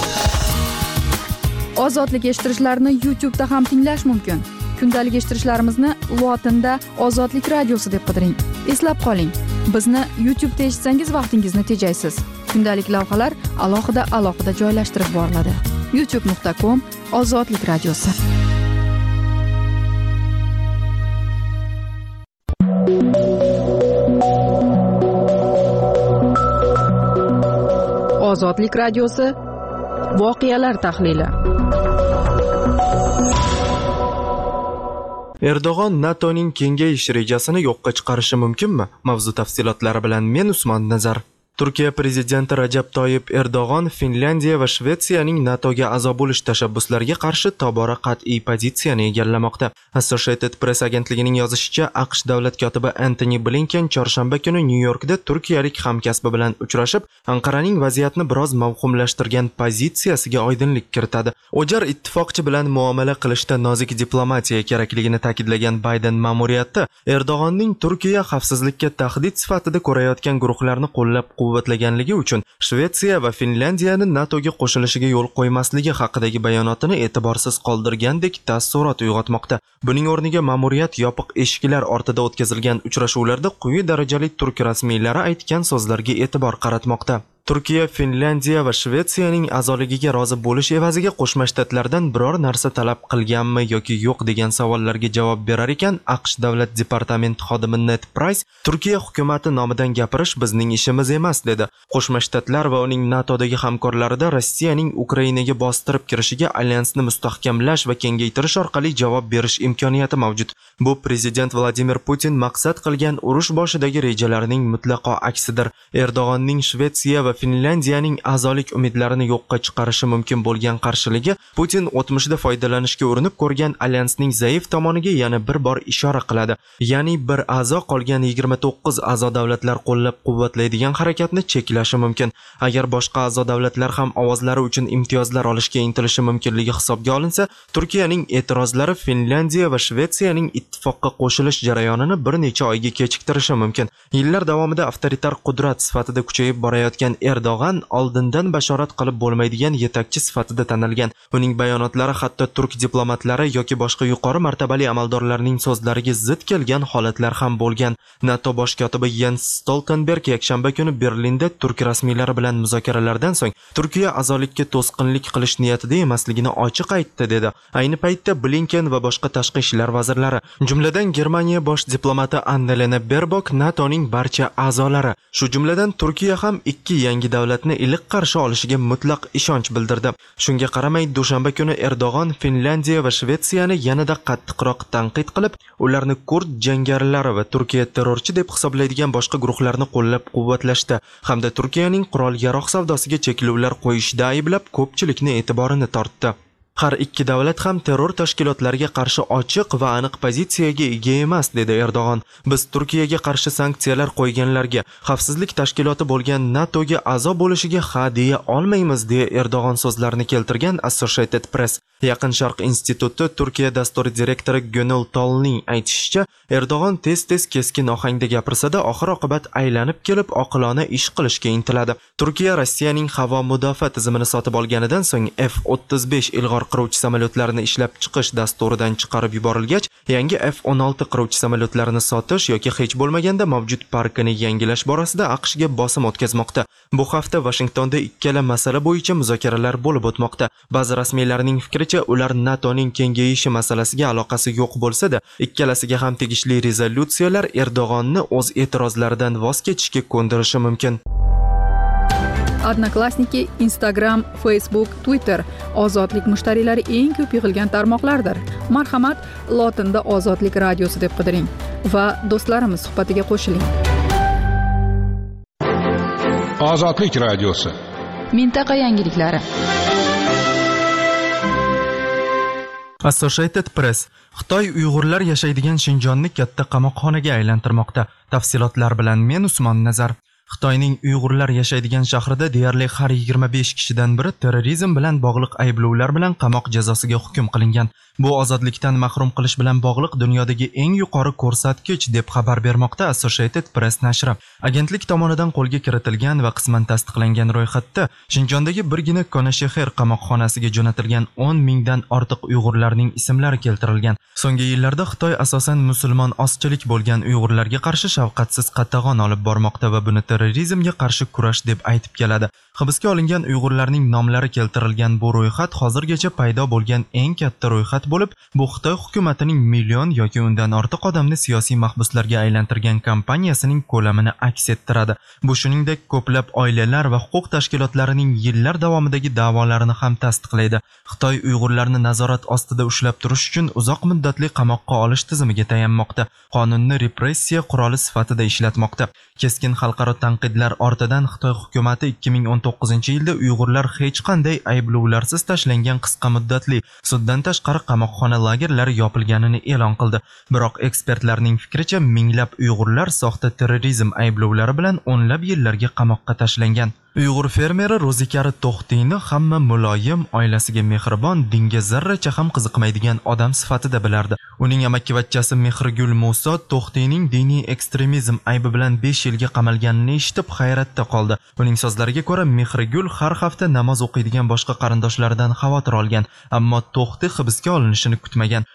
Ozodlik eshittirishlarni YouTube da ham tinglash mumkin. Kundalik eshittirishlarimizni lotinda Ozodlik radiosi deb qidiring. Eslab qoling, bizni YouTube da eshitsangiz vaqtingizni tejaysiz. Kundalik lavhalar alohida joylashtirib boriladi. youtube.com Ozodlik radiosi. Ozodlik radiosi voqealar tahlili. Erdo'g'on NATOning kengayish rejasini yo'qqa chiqarishi mumkinmi? Mavzu tafsilotlari bilan men Usmon Nazar. Turkiya prezidenti Rajab Toyyib Erdo'g'on Finlyandiya va Shvetsiyaning NATOga a'zo bo'lish tashabbuslariga qarshi tobora qat'iy pozitsiyani egallamoqda. Associated Press agentligining yozishicha, AQSh davlat kotibi Antony Blinken chorshanba kuni Nyu-Yorkda turkiyalik hamkasbi bilan uchrashib, Anqaraning vaziyatni biroz mavhumlashtirgan pozitsiyasiga oydinlik kiritadi. O'jar ittifoqchi bilan muomala qilishda nozik diplomatiya kerakligini ta'kidlagan Bayden ma'muriyati Erdo'g'onning Turkiya xavfsizlikka tahdid sifatida ko'rayotgan guruhlarni qo'llab-quvvatlaganligi uchun Shvetsiya va Finlandiyani NATOga qo'shilishiga yo'l qo'ymasligi haqidagi bayonotini e'tiborsiz qoldirgandek taassurot uyg'otmoqda. Buning o'rniga ma'muriyat yopiq eshiklar ortida o'tkazilgan uchrashuvlarda quyi darajali turk rasmiylari aytgan so'zlarga e'tibor qaratmoqda. Turkiya, Finlandiya va Shvetsiyaning a'zoligiga rozi bo'lish evaziga Qo'shma Shtatlardan biror narsa talab qilganmi yoki yo'q degan savollarga javob berar ekan AQSh davlat departamenti xodimi Ned Price Turkiya hukumati nomidan gapirish bizning ishimiz emas dedi. Qo'shma Shtatlar va uning NATOdagi hamkorlarida Rossiyaning Ukrainaga bostirib kirishiga alyansni mustahkamlash va kengaytirish orqali javob berish imkoniyati mavjud. Bu prezident Vladimir Putin maqsad qilgan urush boshidagi rejalarining mutlaqo aksidir. Erdo'g'onning Shvetsiya va Finlandiyaning a'zolik umidlarini yo'qqa chiqarishi mumkin bo'lgan qarshiligi Putin o'tmishda foydalanishga urinib ko'rgan alyansning zaif tomoniga yana bir bor ishora qiladi. Ya'ni bir a'zo qolgan 29 a'zo davlatlar qo'llab-quvvatlaydigan harakatni cheklashi mumkin. Agar boshqa a'zo davlatlar ham ovozlari uchun imtiyozlar olishga intilishi mumkinligi hisobga olinsa, Turkiyaning e'tirozlari Finlandiya va Shvetsiyaning ittifoqqa qo'shilish jarayonini bir necha oyga kechiktirishi mumkin. Yillar davomida avtoritar qudrat sifatida kuchayib borayotgan Erdo'g'an oldindan bashorat qilib bo'lmaydigan yetakchi sifatida tanilgan. Uning bayonotlari hatto turk diplomatlari yoki boshqa yuqori martabali amaldorlarning so'zlariga zid kelgan holatlar ham bo'lgan. NATO bosh kotibi Jens Stoltenberg yakshanba kuni Berlinda turk rasmiylari bilan muzokaralardan so'ng Turkiya a'zolikka to'sqinlik qilish niyatida emasligini ochiq aytdi dedi. Ayni paytda Blinken va boshqa tashqi ishlar vazirlari, jumladan Germaniya bosh diplomati Annalena Baerbock, NATOning barcha a'zolari, shu jumladan Turkiya ham ikki yangi davlatni iliq qarshi olishiga mutlaq ishonch bildirdi. Shunga qaramay, dushanba kuni Erdo'g'on Finlandiya va Shvetsiyani yanada qattiqroq tanqid qilib, ularni kurd jangarilari va Turkiya terrorchi deb hisoblaydigan boshqa guruhlarni qo'llab-quvvatlashdi hamda Turkiyaning qurol-yarog' savdosiga cheklovlar qo'yishda ayblab ko'pchilikni e'tiborini tortdi. Har ikki davlat ham terror tashkilotlariga qarshi ochiq va aniq pozitsiyaga ega emas, dedi Erdo'g'on. Biz Turkiyaga qarshi sanksiyalar qo'yganlarga, xavfsizlik tashkiloti bo'lgan NATOga a'zo bo'lishiga ha deya olmaymiz, deya Erdo'g'on so'zlarini keltirgan Associated Press. Yaqin Sharq instituti Turkiya dasturi direktori Gönül Tolning aytishicha, Erdo'g'on tez-tez keskin ohangda gapirsa-da, oxir-oqibat aylanib kelib oqilona ish qilishga intiladi. Turkiya Rossiyaning havo mudofaa tizimini sotib olganidan so'ng F-35 ilg'or qiruvchi samolyotlarini ishlab chiqish dasturidan chiqarib yuborilgach, yangi F-16 qiruvchi samolyotlarini sotish yoki hech bo'lmaganda mavjud parkini yangilash borasida AQShga bosim o'tkazmoqda. Bu hafta Washingtonda ikkala masala bo'yicha muzokaralar bo'lib o'tmoqda. Ba'zi rasmiylarning fikricha, ular NATOning kengayishi masalasiga aloqasi yo'q bo'lsa-da, ikkalasiga ham tegishli rezolyutsiyalar Erdo'g'onni o'z e'tirozlaridan voz kechishga ko'ndirishi mumkin. Odnoklassniki, Instagram, Facebook, Twitter ozodlik mushtariylari eng ko'p yig'ilgan tarmoqlardir. Marhamat, lotinda Ozodlik radiosi deb qidiring va do'stlarimiz suhbatiga qo'shiling. Ozodlik radiosi. Mintaqa yangiliklari. Associated Press: Xitoy Uyg'urlar yashaydigan Shinjonni katta qamoqxonaga aylantirmoqda. Tafsilotlar bilan men Usmon Nazar. Xitoyning Uyg'urlar yashaydigan shahrida deyarli har 25 kishidan biri terrorizm bilan bog'liq ayblovlar bilan qamoq jazosiga hukm qilingan. Bu ozodlikdan mahrum qilish bilan bog'liq dunyodagi eng yuqori ko'rsatkich deb xabar bermoqda Associated Press nashri. Agentlik tomonidan qo'lga kiritilgan va qisman tasdiqlangan ro'yxatda Shinjondagi birgina Konashexer qamoqxonasiga jo'natilgan 10 mingdan ortiq Uyg'urlarning ismlari keltirilgan. So'nggi yillarda Xitoy asosan musulmon ozchilik bo'lgan Uyg'urlarga qarshi shafqatsiz qatag'on olib bormoqda va buni terrorizmga qarshi kurash deb aytib keladi. Hibsga olingan Uyg'urlarning nomlari keltirilgan bu ro'yxat hozirgacha paydo bo'lgan eng katta ro'yxat bo'lib, bu Xitoy hukumatining million yoki undan ortiq odamni siyosiy mahbuslarga aylantirgan kampaniyasining ko'lamini aks ettiradi. Bu shuningdek ko'plab oilalar va huquq tashkilotlarining yillar davomidagi da'volarini ham tasdiqlaydi. Xitoy Uyg'urlarni nazorat ostida ushlab turish uchun uzoq muddatli qamoqqa olish tizimiga tayanmoqda. Qonunni repressiya quroli sifatida ishlatmoqda. Keskin xalqaro tanqidlar ortidan Xitoy hukumati 2019-yilda Uyg'urlar hech qanday ayblovlarsiz tashlangan qisqa muddatli suddan tashqari qamoqxona lagerlari yopilganini e'lon qildi. Biroq ekspertlarning fikricha, minglab Uyg'urlar soxta terrorizm ayblovlari bilan o'nlab yillarga qamoqqa tashlangan. Uyg'ur fermeri Ro'zikari To'xtiyni hamma muloyim, oilasiga mehribon, dinga zarracha ham qiziqmaydigan odam sifatida bilardi. Uning amakkivachchasi Mehrigul Muso To'xtiyning diniy ekstremizm aybi bilan 5 yilga qamalganini eshitib hayratda qoldi. Uning so'zlariga ko'ra, Mehrigul har hafta namoz o'qiydigan boshqa qarindoshlaridan xavotir olgan, ammo To'xti hibsga olinishini kutmagan.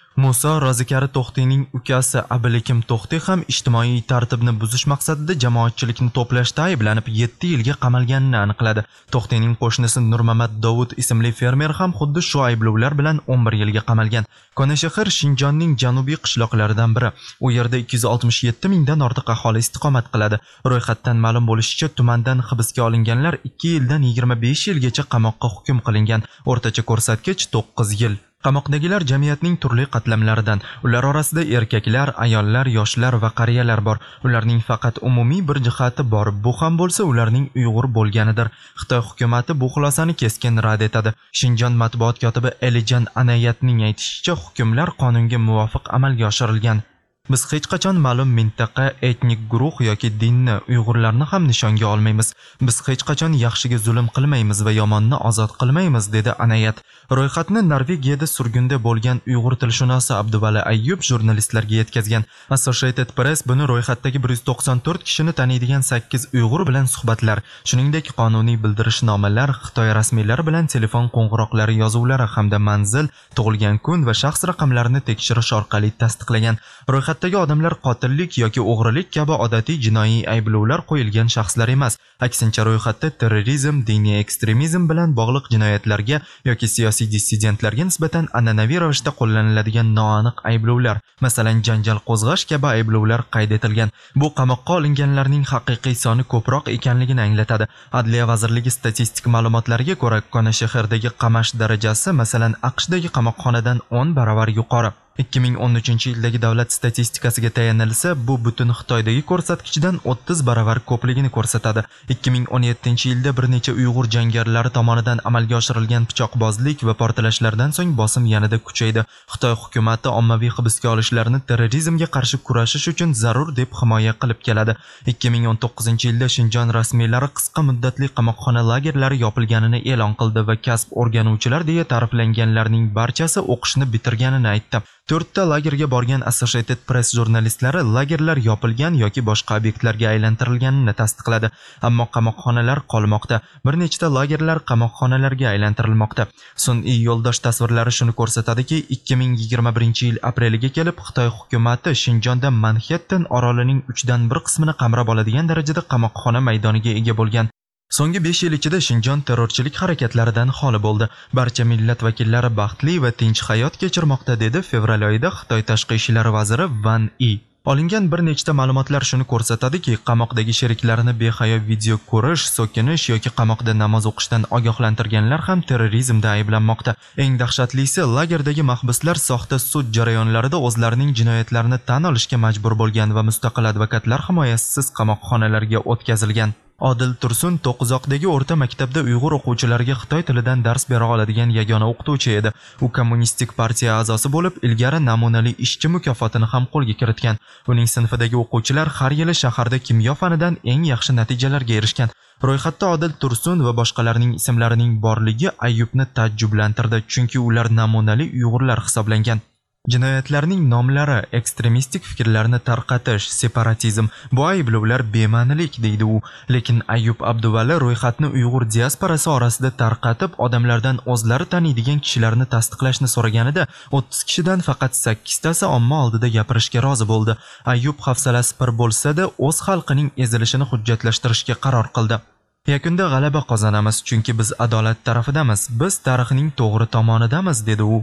Musa Rozikari To'xtiyning ukasi Abilikim To'xtiy ham ijtimoiy tartibni buzish maqsadida jamoatchilikni to'plashda ayblanib 7 yilga qamalganini aniqladi. To'xtiyning qo'shnisi Nurmamat Dovud ismli fermer ham xuddi shu ayblovlar bilan 11 yilga qamalgan. Konashahar Shinjonning janubiy qishloqlaridan biri. U yerda 267 mingdan ortiq aholi istiqomat qiladi. Ro'yxatdan ma'lum bo'lishicha, tumandan hibsga olinganlar 2 yildan 25 yilgacha qamoqqa hukm qilingan. O'rtacha ko'rsatkich 9 yil. Qamoqdagilar jamiyatning turli qatlamlaridan, ular orasida erkaklar, ayollar, yoshlar va qariyalar bor. Ularning faqat umumiy bir jihati bor, bu ham bo'lsa ularning Uyg'ur bo'lganidir. Xitoy hukumatı bu xulosani keskin rad etadi. Shinjon matbuot kotibi Elijan Anayatning aytishicha, hukmlar qonunga muvofiq amalga oshirilgan. Biz hech qachon ma'lum mintaqa, etnik guruh yoki dinni, Uyg'urlarni ham nishonga olmaymiz. Biz hech qachon yaxshiga zulm qilmaymiz va yomonni ozod qilmaymiz, dedi Anayat. Ro'yxatni Norvegiyada surgunda bo'lgan Uyg'ur tilshunosi Abduvali Ayyub jurnalistlarga yetkazgan. Associated Press buni ro'yxatdagi 194 kishini taniydigan 8 Uyg'ur bilan suhbatlar, shuningdek qonuniy bildirishnomalar, Xitoy rasmiylari bilan telefon qo'ng'iroqlari yozuvlari hamda manzil, tug'ilgan kun va shaxs raqamlarini tekshirish orqali tasdiqlagan. Ro'yxatdagi odamlar qotillik yoki o'g'rilik kabi odatiy jinoiy ayblovlar qo'yilgan shaxslar emas. Aksincha ro'yxatda terrorizm, diniy ekstremizm bilan bog'liq jinoyatlarga yoki siyosiy dissidentlarga nisbatan an'anaviy ravishda qo'llaniladigan noaniq ayblovlar, masalan janjal qo'zg'ash kabi ayblovlar qayd etilgan. Bu qamoqqa olinganlarning haqiqiy soni ko'proq ekanligini anglatadi. Adliya vazirligi statistik ma'lumotlariga ko'ra, Konashahardagi qamash darajasi masalan AQShdagi qamoqxonadan 10 barobar yuqori. 2013-yildagi davlat statistikasiga tayanilsa, bu butun Xitoydagi ko'rsatkichdan 30 barobar ko'pligini ko'rsatadi. 2017-yilda bir necha Uyg'ur jangarilari tomonidan amalga oshirilgan pichoqbozlik va portlashlardan so'ng bosim yanada kuchaydi. Xitoy hukumati ommaviy hibsga olishlarni terrorizmga qarshi kurashish uchun zarur deb himoya qilib keladi. 2019-yilda Shinjon rasmiylari qisqa muddatli qamoqxona lagerlari yopilganini e'lon qildi va kasb o'rganuvchilar deya ta'riflanganlarning barchasi o'qishni bitirganini aytdi. 4 ta lagerga borgan Associated Press jurnalistlari lagerlar yopilgan yoki boshqa obyektlarga aylantirilganini tasdiqladi. Ammo qamoqxonalar qolmoqda. Bir nechta lagerlar qamoqxonalarga aylantirilmoqda. Sun'iy yo'ldosh tasvirlari shuni ko'rsatadiki, 2021-yil apreliga kelib Xitoy hukumati Shinjonda Manhattan orolining 3dan 1 qismini qamrab oladigan darajada qamoqxona maydoniga ega bo'lgan. So'nggi 5 yil ichida Shinjon terrorchilik harakatlaridan xoli bo'ldi. Barcha millat vakillari baxtli va tinch hayot kechirmoqda, dedi fevral oyida Xitoy tashqi ishlar vaziri Van Yi. Olingan bir nechta ma'lumotlar shuni ko'rsatadiki, qamoqdagi sheriklarini behayo video ko'rish, so'kinish yoki qamoqda namoz o'qishdan ogohlantirganlar ham terrorizmda ayblanmoqda. Eng dahshatlisi, lagerdagi mahbuslar soxta sud jarayonlarida o'zlarining jinoyatlarini tan olishga majbur bo'lgan va mustaqil advokatlar himoyasisiz qamoqxonalarga o'tkazilgan. Odil Tursun To'qizoqdagi o'rta maktabda Uyg'ur o'quvchilariga Xitoy tilidan dars bera oladigan yagona o'qituvchi edi. U kommunistik partiya a'zosi bo'lib, ilgari namunali ishchi mukofotini ham qo'lga kiritgan. Uning sinfidagi o'quvchilar har yili shaharda kimyo fanidan eng yaxshi natijalarga erishgan. Ro'yxatda Odil Tursun va boshqalarning ismlarining borligi Ayyubni taajjublantirdi, chunki ular namunali Uyg'urlar hisoblangan. Jinoyatlarning nomlari ekstremistik fikrlarni tarqatish, separatizm, bu ayblovlar bema'nilik, deydi u. Lekin Ayyub Abduvali ro'yxatni Uyg'ur diasporasi orasida tarqatib, odamlardan o'zlari taniydigan kishilarni tasdiqlashni so'raganida 30 kishidan faqat 8 tasi omma oldida gapirishga rozi bo'ldi. Ayyub hafsalasi pir bo'lsa-da, o'z xalqining ezilishini hujjatlashtirishga qaror qildi. Yakunda g'alaba qozonamiz, chunki biz adolat tarafidamiz, biz tarixning to'g'ri tomonidamiz, dedi u.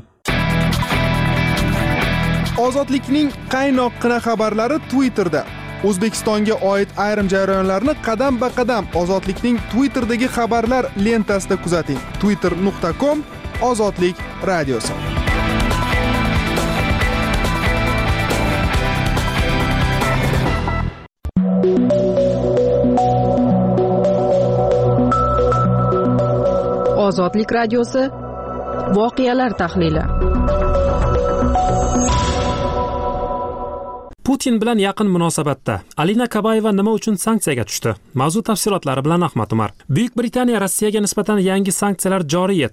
Ozodlikning qaynoqqina xabarlari Twitterda. O'zbekistonga oid ayrim jarayonlarni qadam-ba-qadam Ozodlikning Twitterdagi xabarlar lentasida kuzating. twitter.com Ozodlik radiosi. Ozodlik radiosi voqealar tahlili. Putin bilan yaqin munosabatda Alina Kabayeva nima uchun sanksiyaga tushdi? Mavzu tafsilotlari bilan Ahmad Umar. Buyuk Britaniya Rossiyaga nisbatan yangi sanksiyalar joriy etdi.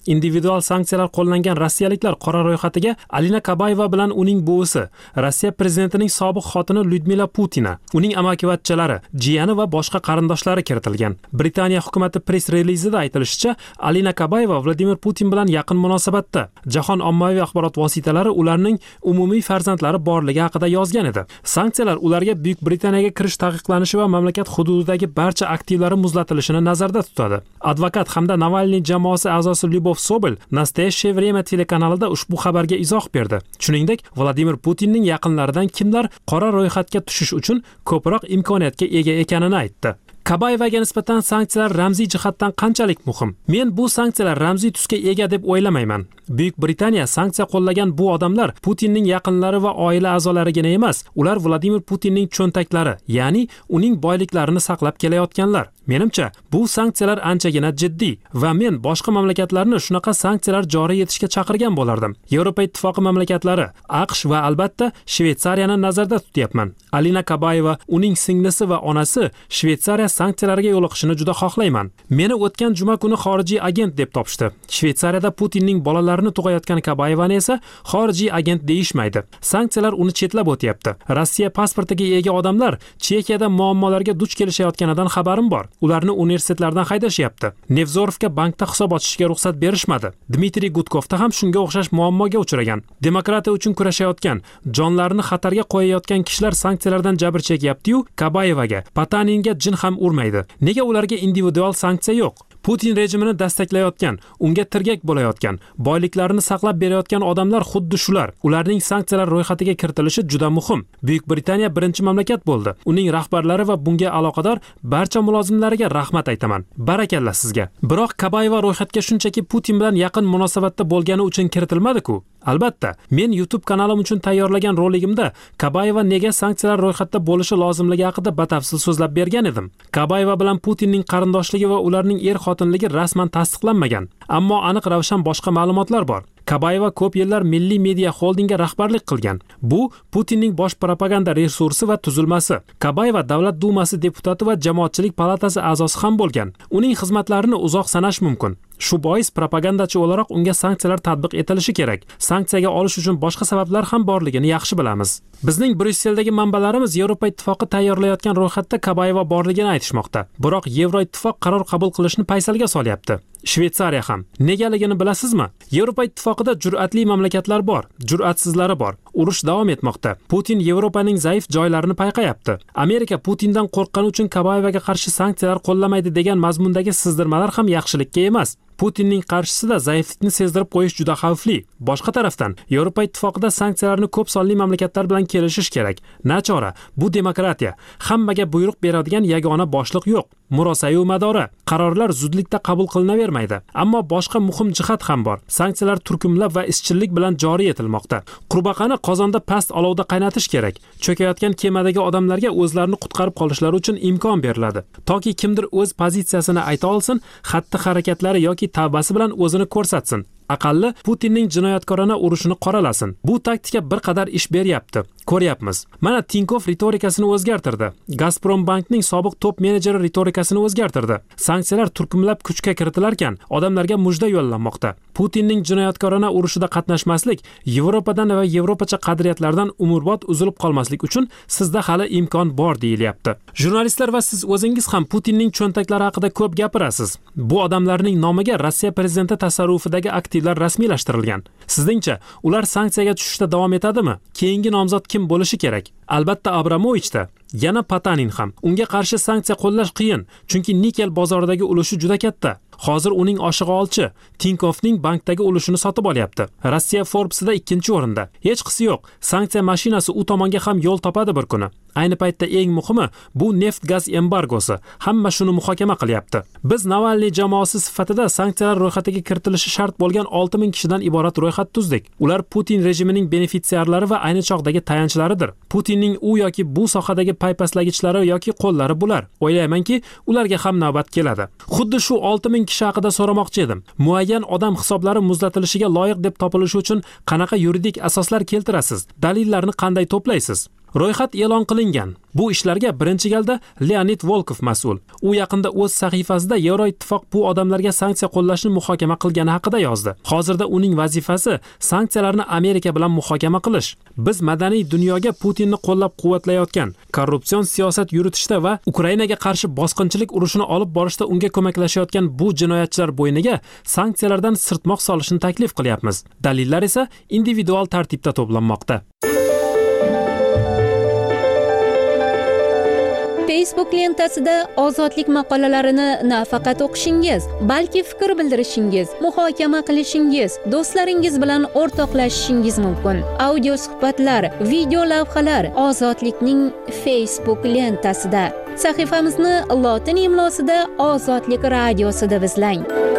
Individual sanksiyalar qo'llangan rossiyaliklar qora ro'yxatiga Alina Kabayeva bilan uning buvisi, Rossiya prezidentining sobiq xotini Lyudmila Putina, uning amakivachchalari, jiyani va boshqa qarindoshlari kiritilgan. Britaniya hukumati press relizida aytilishicha, Alina Kabayeva Vladimir Putin bilan yaqin munosabatda. Jahon ommaviy axborot vositalari ularning umumiy farzandlari borligi haqida yozgan edi. Sanksiyalar ularga Buyuk Britaniyaga kirish taqiqlanishi va mamlakat hududidagi barcha aktivlari muzlatilishini nazarda tutadi. Advokat hamda Navalniy jamoasi a'zosi Lyubov Sobel Nastoящее время telekanalida ushbu xabarga izoh berdi. Shuningdek, Vladimir Putinning yaqinlaridan kimlar qora ro'yxatga tushish uchun ko'proq imkoniyatga ega ekanini aytdi. Kabayevaga nisbatan sanksiyalar ramziy jihatdan qanchalik muhim? Men bu sanksiyalar ramziy tusga ega deb o'ylamayman. Buyuk Britaniya sanksiya qo'llagan bu odamlar Putinning yaqinlari va oila a'zolarigina emas, ular Vladimir Putinning cho'ntaklari, ya'ni uning boyliklarini saqlab kelayotganlar. Menimcha, bu sanksiyalar anchagina jiddiy va men boshqa mamlakatlarni shunaqa sanksiyalar joriy etishga chaqirgan bo'lardim. Yevropa ittifoqi mamlakatlari, AQSh va albatta Shveysariyani nazarda tutyapman. Alina Kabayeva, uning singlisi va onasi Shveysariya sanksiyalarga yo'liqishini juda xohlayman. Meni o'tgan juma kuni xorijiy agent deb topishdi. Shveysariyada Putinning bolalarini tug'ayotgan Kabayevani esa xorijiy agent deyishmaydi. Sanksiyalar uni chetlab o'tyapti. Rossiya pasportiga ega odamlar Chexiyada muammolarga duch kelishayotganidan xabarim bor. Ularni universitetlardan haydashyapti. Nevzorovga bankda hisob ochishga ruxsat berishmadi. Dmitriy Gudkovda ham shunga o'xshash muammoga uchragan. Demokratiya uchun kurashayotgan, jonlarini xatarga qo'yayotgan kishilar sanksiyalardan jabr chekyapti-yu, Kabayevaga, Pataninga jin ham urmaydi. Nega ularga individual sanksiya yo'q? Putin rejimini dastaklayotgan, unga tirgak bo'layotgan, boyliklarini saqlab berayotgan odamlar xuddi shular. Ularning sanksiyalar ro'yxatiga kiritilishi juda muhim. Buyuk Britaniya birinchi mamlakat bo'ldi. Uning rahbarlari va bunga aloqador barcha mulozimlariga rahmat aytaman. Barakalla sizga. Biroq Kabayeva ro'yxatga shunchaki Putin bilan yaqin munosabatda bo'lgani uchun kiritilmadi-ku. Albatta, men YouTube kanalim uchun tayyorlagan roligimda Kabayeva nega sanksiyalar ro'yxatda bo'lishi lozimligi haqida batafsil so'zlab bergan edim. Kabayeva bilan Putinning qarindoshligi va ularning xotinligi rasman tasdiqlanmagan, ammo aniq ravshan boshqa ma'lumotlar bor. Kabayeva ko'p yillar Milliy media xoldingga rahbarlik qilgan. Bu Putinning bosh propaganda resursi va tuzilmasi. Kabayeva Davlat dumasi deputati va Jamoatchilik palatasi a'zosi ham bo'lgan. Uning xizmatlarini uzoq sanash mumkin. Shu bois propagandachi o'laroq unga sanksiyalar tatbiq etilishi kerak. Sanksiyaga olish uchun boshqa sabablar ham borligini yaxshi bilamiz. Bizning Brusseldagi manbalarimiz Yevropa ittifoqi tayyorlayotgan ro'yxatda Kabayeva borligini aytishmoqda. Biroq Yevroittifoq qaror qabul qilishni paysalga solyapti. Shveysariya ham. Negaligini bilasizmi? Yevropa ittifoqida jur'atli mamlakatlar bor, jur'atsizlari bor. Urush davom etmoqda. Putin Yevropaning zaif joylarini payqayapti. Amerika Putindan qo'rqqani uchun Kabayevaga qarshi sanksiyalar qo'llamaydi degan mazmundagi sizdirmalar ham yaxshilikka emas. Putinning qarshisida zaiflikni sezdirib qo'yish juda xavfli. Boshqa tarafdan, Yevropa ittifoqida sanksiyalarni ko'p sonli mamlakatlar bilan kelishish kerak. Nachora, bu demokratiya. Hammaga buyruq beradigan yagona boshliq yo'q. Murosa-yu madora. Qarorlar zudlikda qabul qilinavermaydi. Ammo boshqa muhim jihat ham bor. Sanksiyalar turkumlab va izchillik bilan joriy etilmoqda. Qurbaqani qozonda past olovda qaynatish kerak. Cho'kayotgan kemadagi odamlarga o'zlarini qutqarib qolishlari uchun imkon beriladi. Toki kimdir o'z pozitsiyasini ayta olsin, xatti-harakatlari yoki tavbasi bilan o'zini ko'rsatsin. Aqalli Putinning jinoyatkorona urushini qoralasin. Bu taktika bir qadar ish beryapti. Ko'ryapmiz. Mana Tinkov ritorikasini o'zgartirdi. Gazprom bankning sobiq top menejeri ritorikasini o'zgartirdi. Sanksiyalar turkumlab kuchga kiritilarkan, odamlarga mujda yo'llanmoqda. Putinning jinoyatkorona urushida qatnashmaslik, Yevropadan va yevropacha qadriyatlardan umrbod uzilib qolmaslik uchun sizda hali imkon bor deyilyapti. Jurnalistlar va siz o'zingiz ham Putinning cho'ntaklari haqida ko'p gapirasiz. Bu odamlarning nomiga Rossiya prezidenti tasarrufidagi aktivlar rasmiylashtirilgan. Sizningcha, ular sanksiyaga tushishda davom etadimi? Keyingi nomzod kim bo'lishi kerak? Albatta Abramovichda. Yana Patanin ham. Unga qarshi sanksiya qo'llash qiyin, chunki nikel bozoridagi ulushi juda katta. Hozir uning oshig'i olchi Tinkovning bankdagi ulushini sotib olyapti. Rossiya Forbes'da 2-o'rinda. Hech qisi yo'q. Sanksiya mashinasi u tomonga ham yo'l topadi bir kuni. Ayni paytda eng muhimi bu neft-gaz embargosi. Hamma shuni muhokama qilyapti. Biz Navalniy jamoasi sifatida sanksiyalar ro'yxatiga kiritilishi shart bo'lgan 6000 kishidan iborat ro'yxat tuzdik. Ular Putin rejimining benefitsiarlari va ayni chog'dagi tayanchlaridir. Putinning u yoki bu sohadagi paypaslagichlari yoki qo'llari bular. O'ylaymanki, ularga ham navbat keladi. Xuddi shu 6000 kishi haqida so'ramoqchi edim. Muayyan odam hisoblari muzlatilishiga loyiq deb topilishi uchun qanaqa yuridik asoslar keltirasiz? Dalillarni qanday to'playsiz? Ro'yxat e'lon qilingan. Bu ishlarga birinchi galda Leonid Volkov mas'ul. U yaqinda o'z sahifasida Yevroittifoq bu odamlarga sanksiya qo'llashni muhokama qilgani haqida yozdi. Hozirda uning vazifasi sanksiyalarni Amerika bilan muhokama qilish. Biz madaniy dunyoga Putinni qo'llab-quvvatlayotgan, korrupsion siyosat yuritishda va Ukrainaga qarshi bosqinchilik urushini olib borishda unga ko'maklashayotgan bu jinoyatchilar bo'yniga sanksiyalardan sirtmoq solishni taklif qilyapmiz. Dalillar esa individual tartibda to'planmoqda. Facebook lentasida ozodlik maqolalarini nafaqat o'qishingiz, balki fikr bildirishingiz, muhokama qilishingiz, do'stlaringiz bilan o'rtoqlashishingiz mumkin. Audio suhbatlar, video lavhalar ozodlikning Facebook lentasida. Sahifamizni lotin imlosida Ozodlik radiosi deb izlang.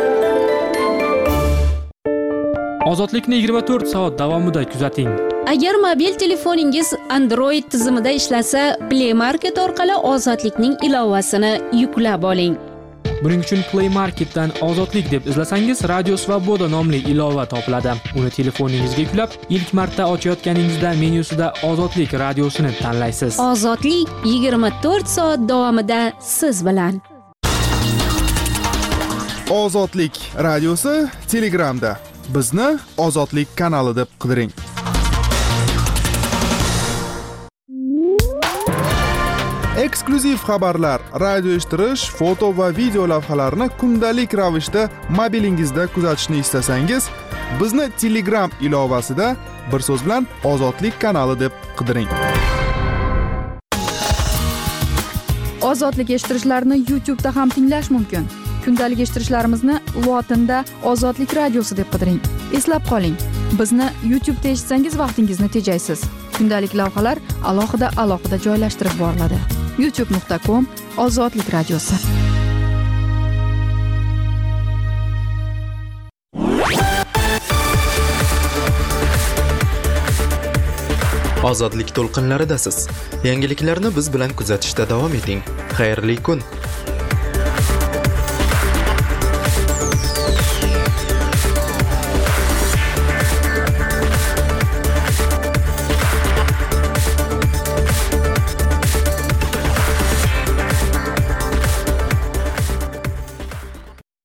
Ozodlikni 24 soat davomida kuzating. Agar mobil telefoningiz Android tizimida ishlasa, Play Market orqali Ozodlikning ilovasini yuklab oling. Buning uchun Play Marketdan Ozodlik deb izlasangiz, Radio Svoboda nomli ilova topiladi. Uni telefoningizga yuklab, ilk marta ochayotganingizda menyusida Ozodlik radiosini tanlaysiz. Ozodlik 24 soat davomida siz bilan. Ozodlik radiosi Telegramda. Bizni Ozodlik kanali deb qidiring. Eksklyuziv xabarlar, radio eshittirish, foto va video lavhalarni kundalik ravishda mobilingizda kuzatishni istasangiz, bizni Telegram ilovasida bir so'z bilan Ozodlik kanali deb qidiring. Ozodlik eshittirishlarini YouTube'da ham tinglash mumkin. Kundalik eshittirishlarimizni lotinda Ozodlik radiosi deb qidiring. Eslab qoling, bizni YouTube'da eshitsangiz vaqtingizni tejaysiz. Kundalik lavhalar alohida joylashtirib boriladi. youtube.com/Ozodlik radiosi. Ozodlik to'lqinlaridasiz. Yangiliklarni biz bilan kuzatishda davom eting. Xayrli kun.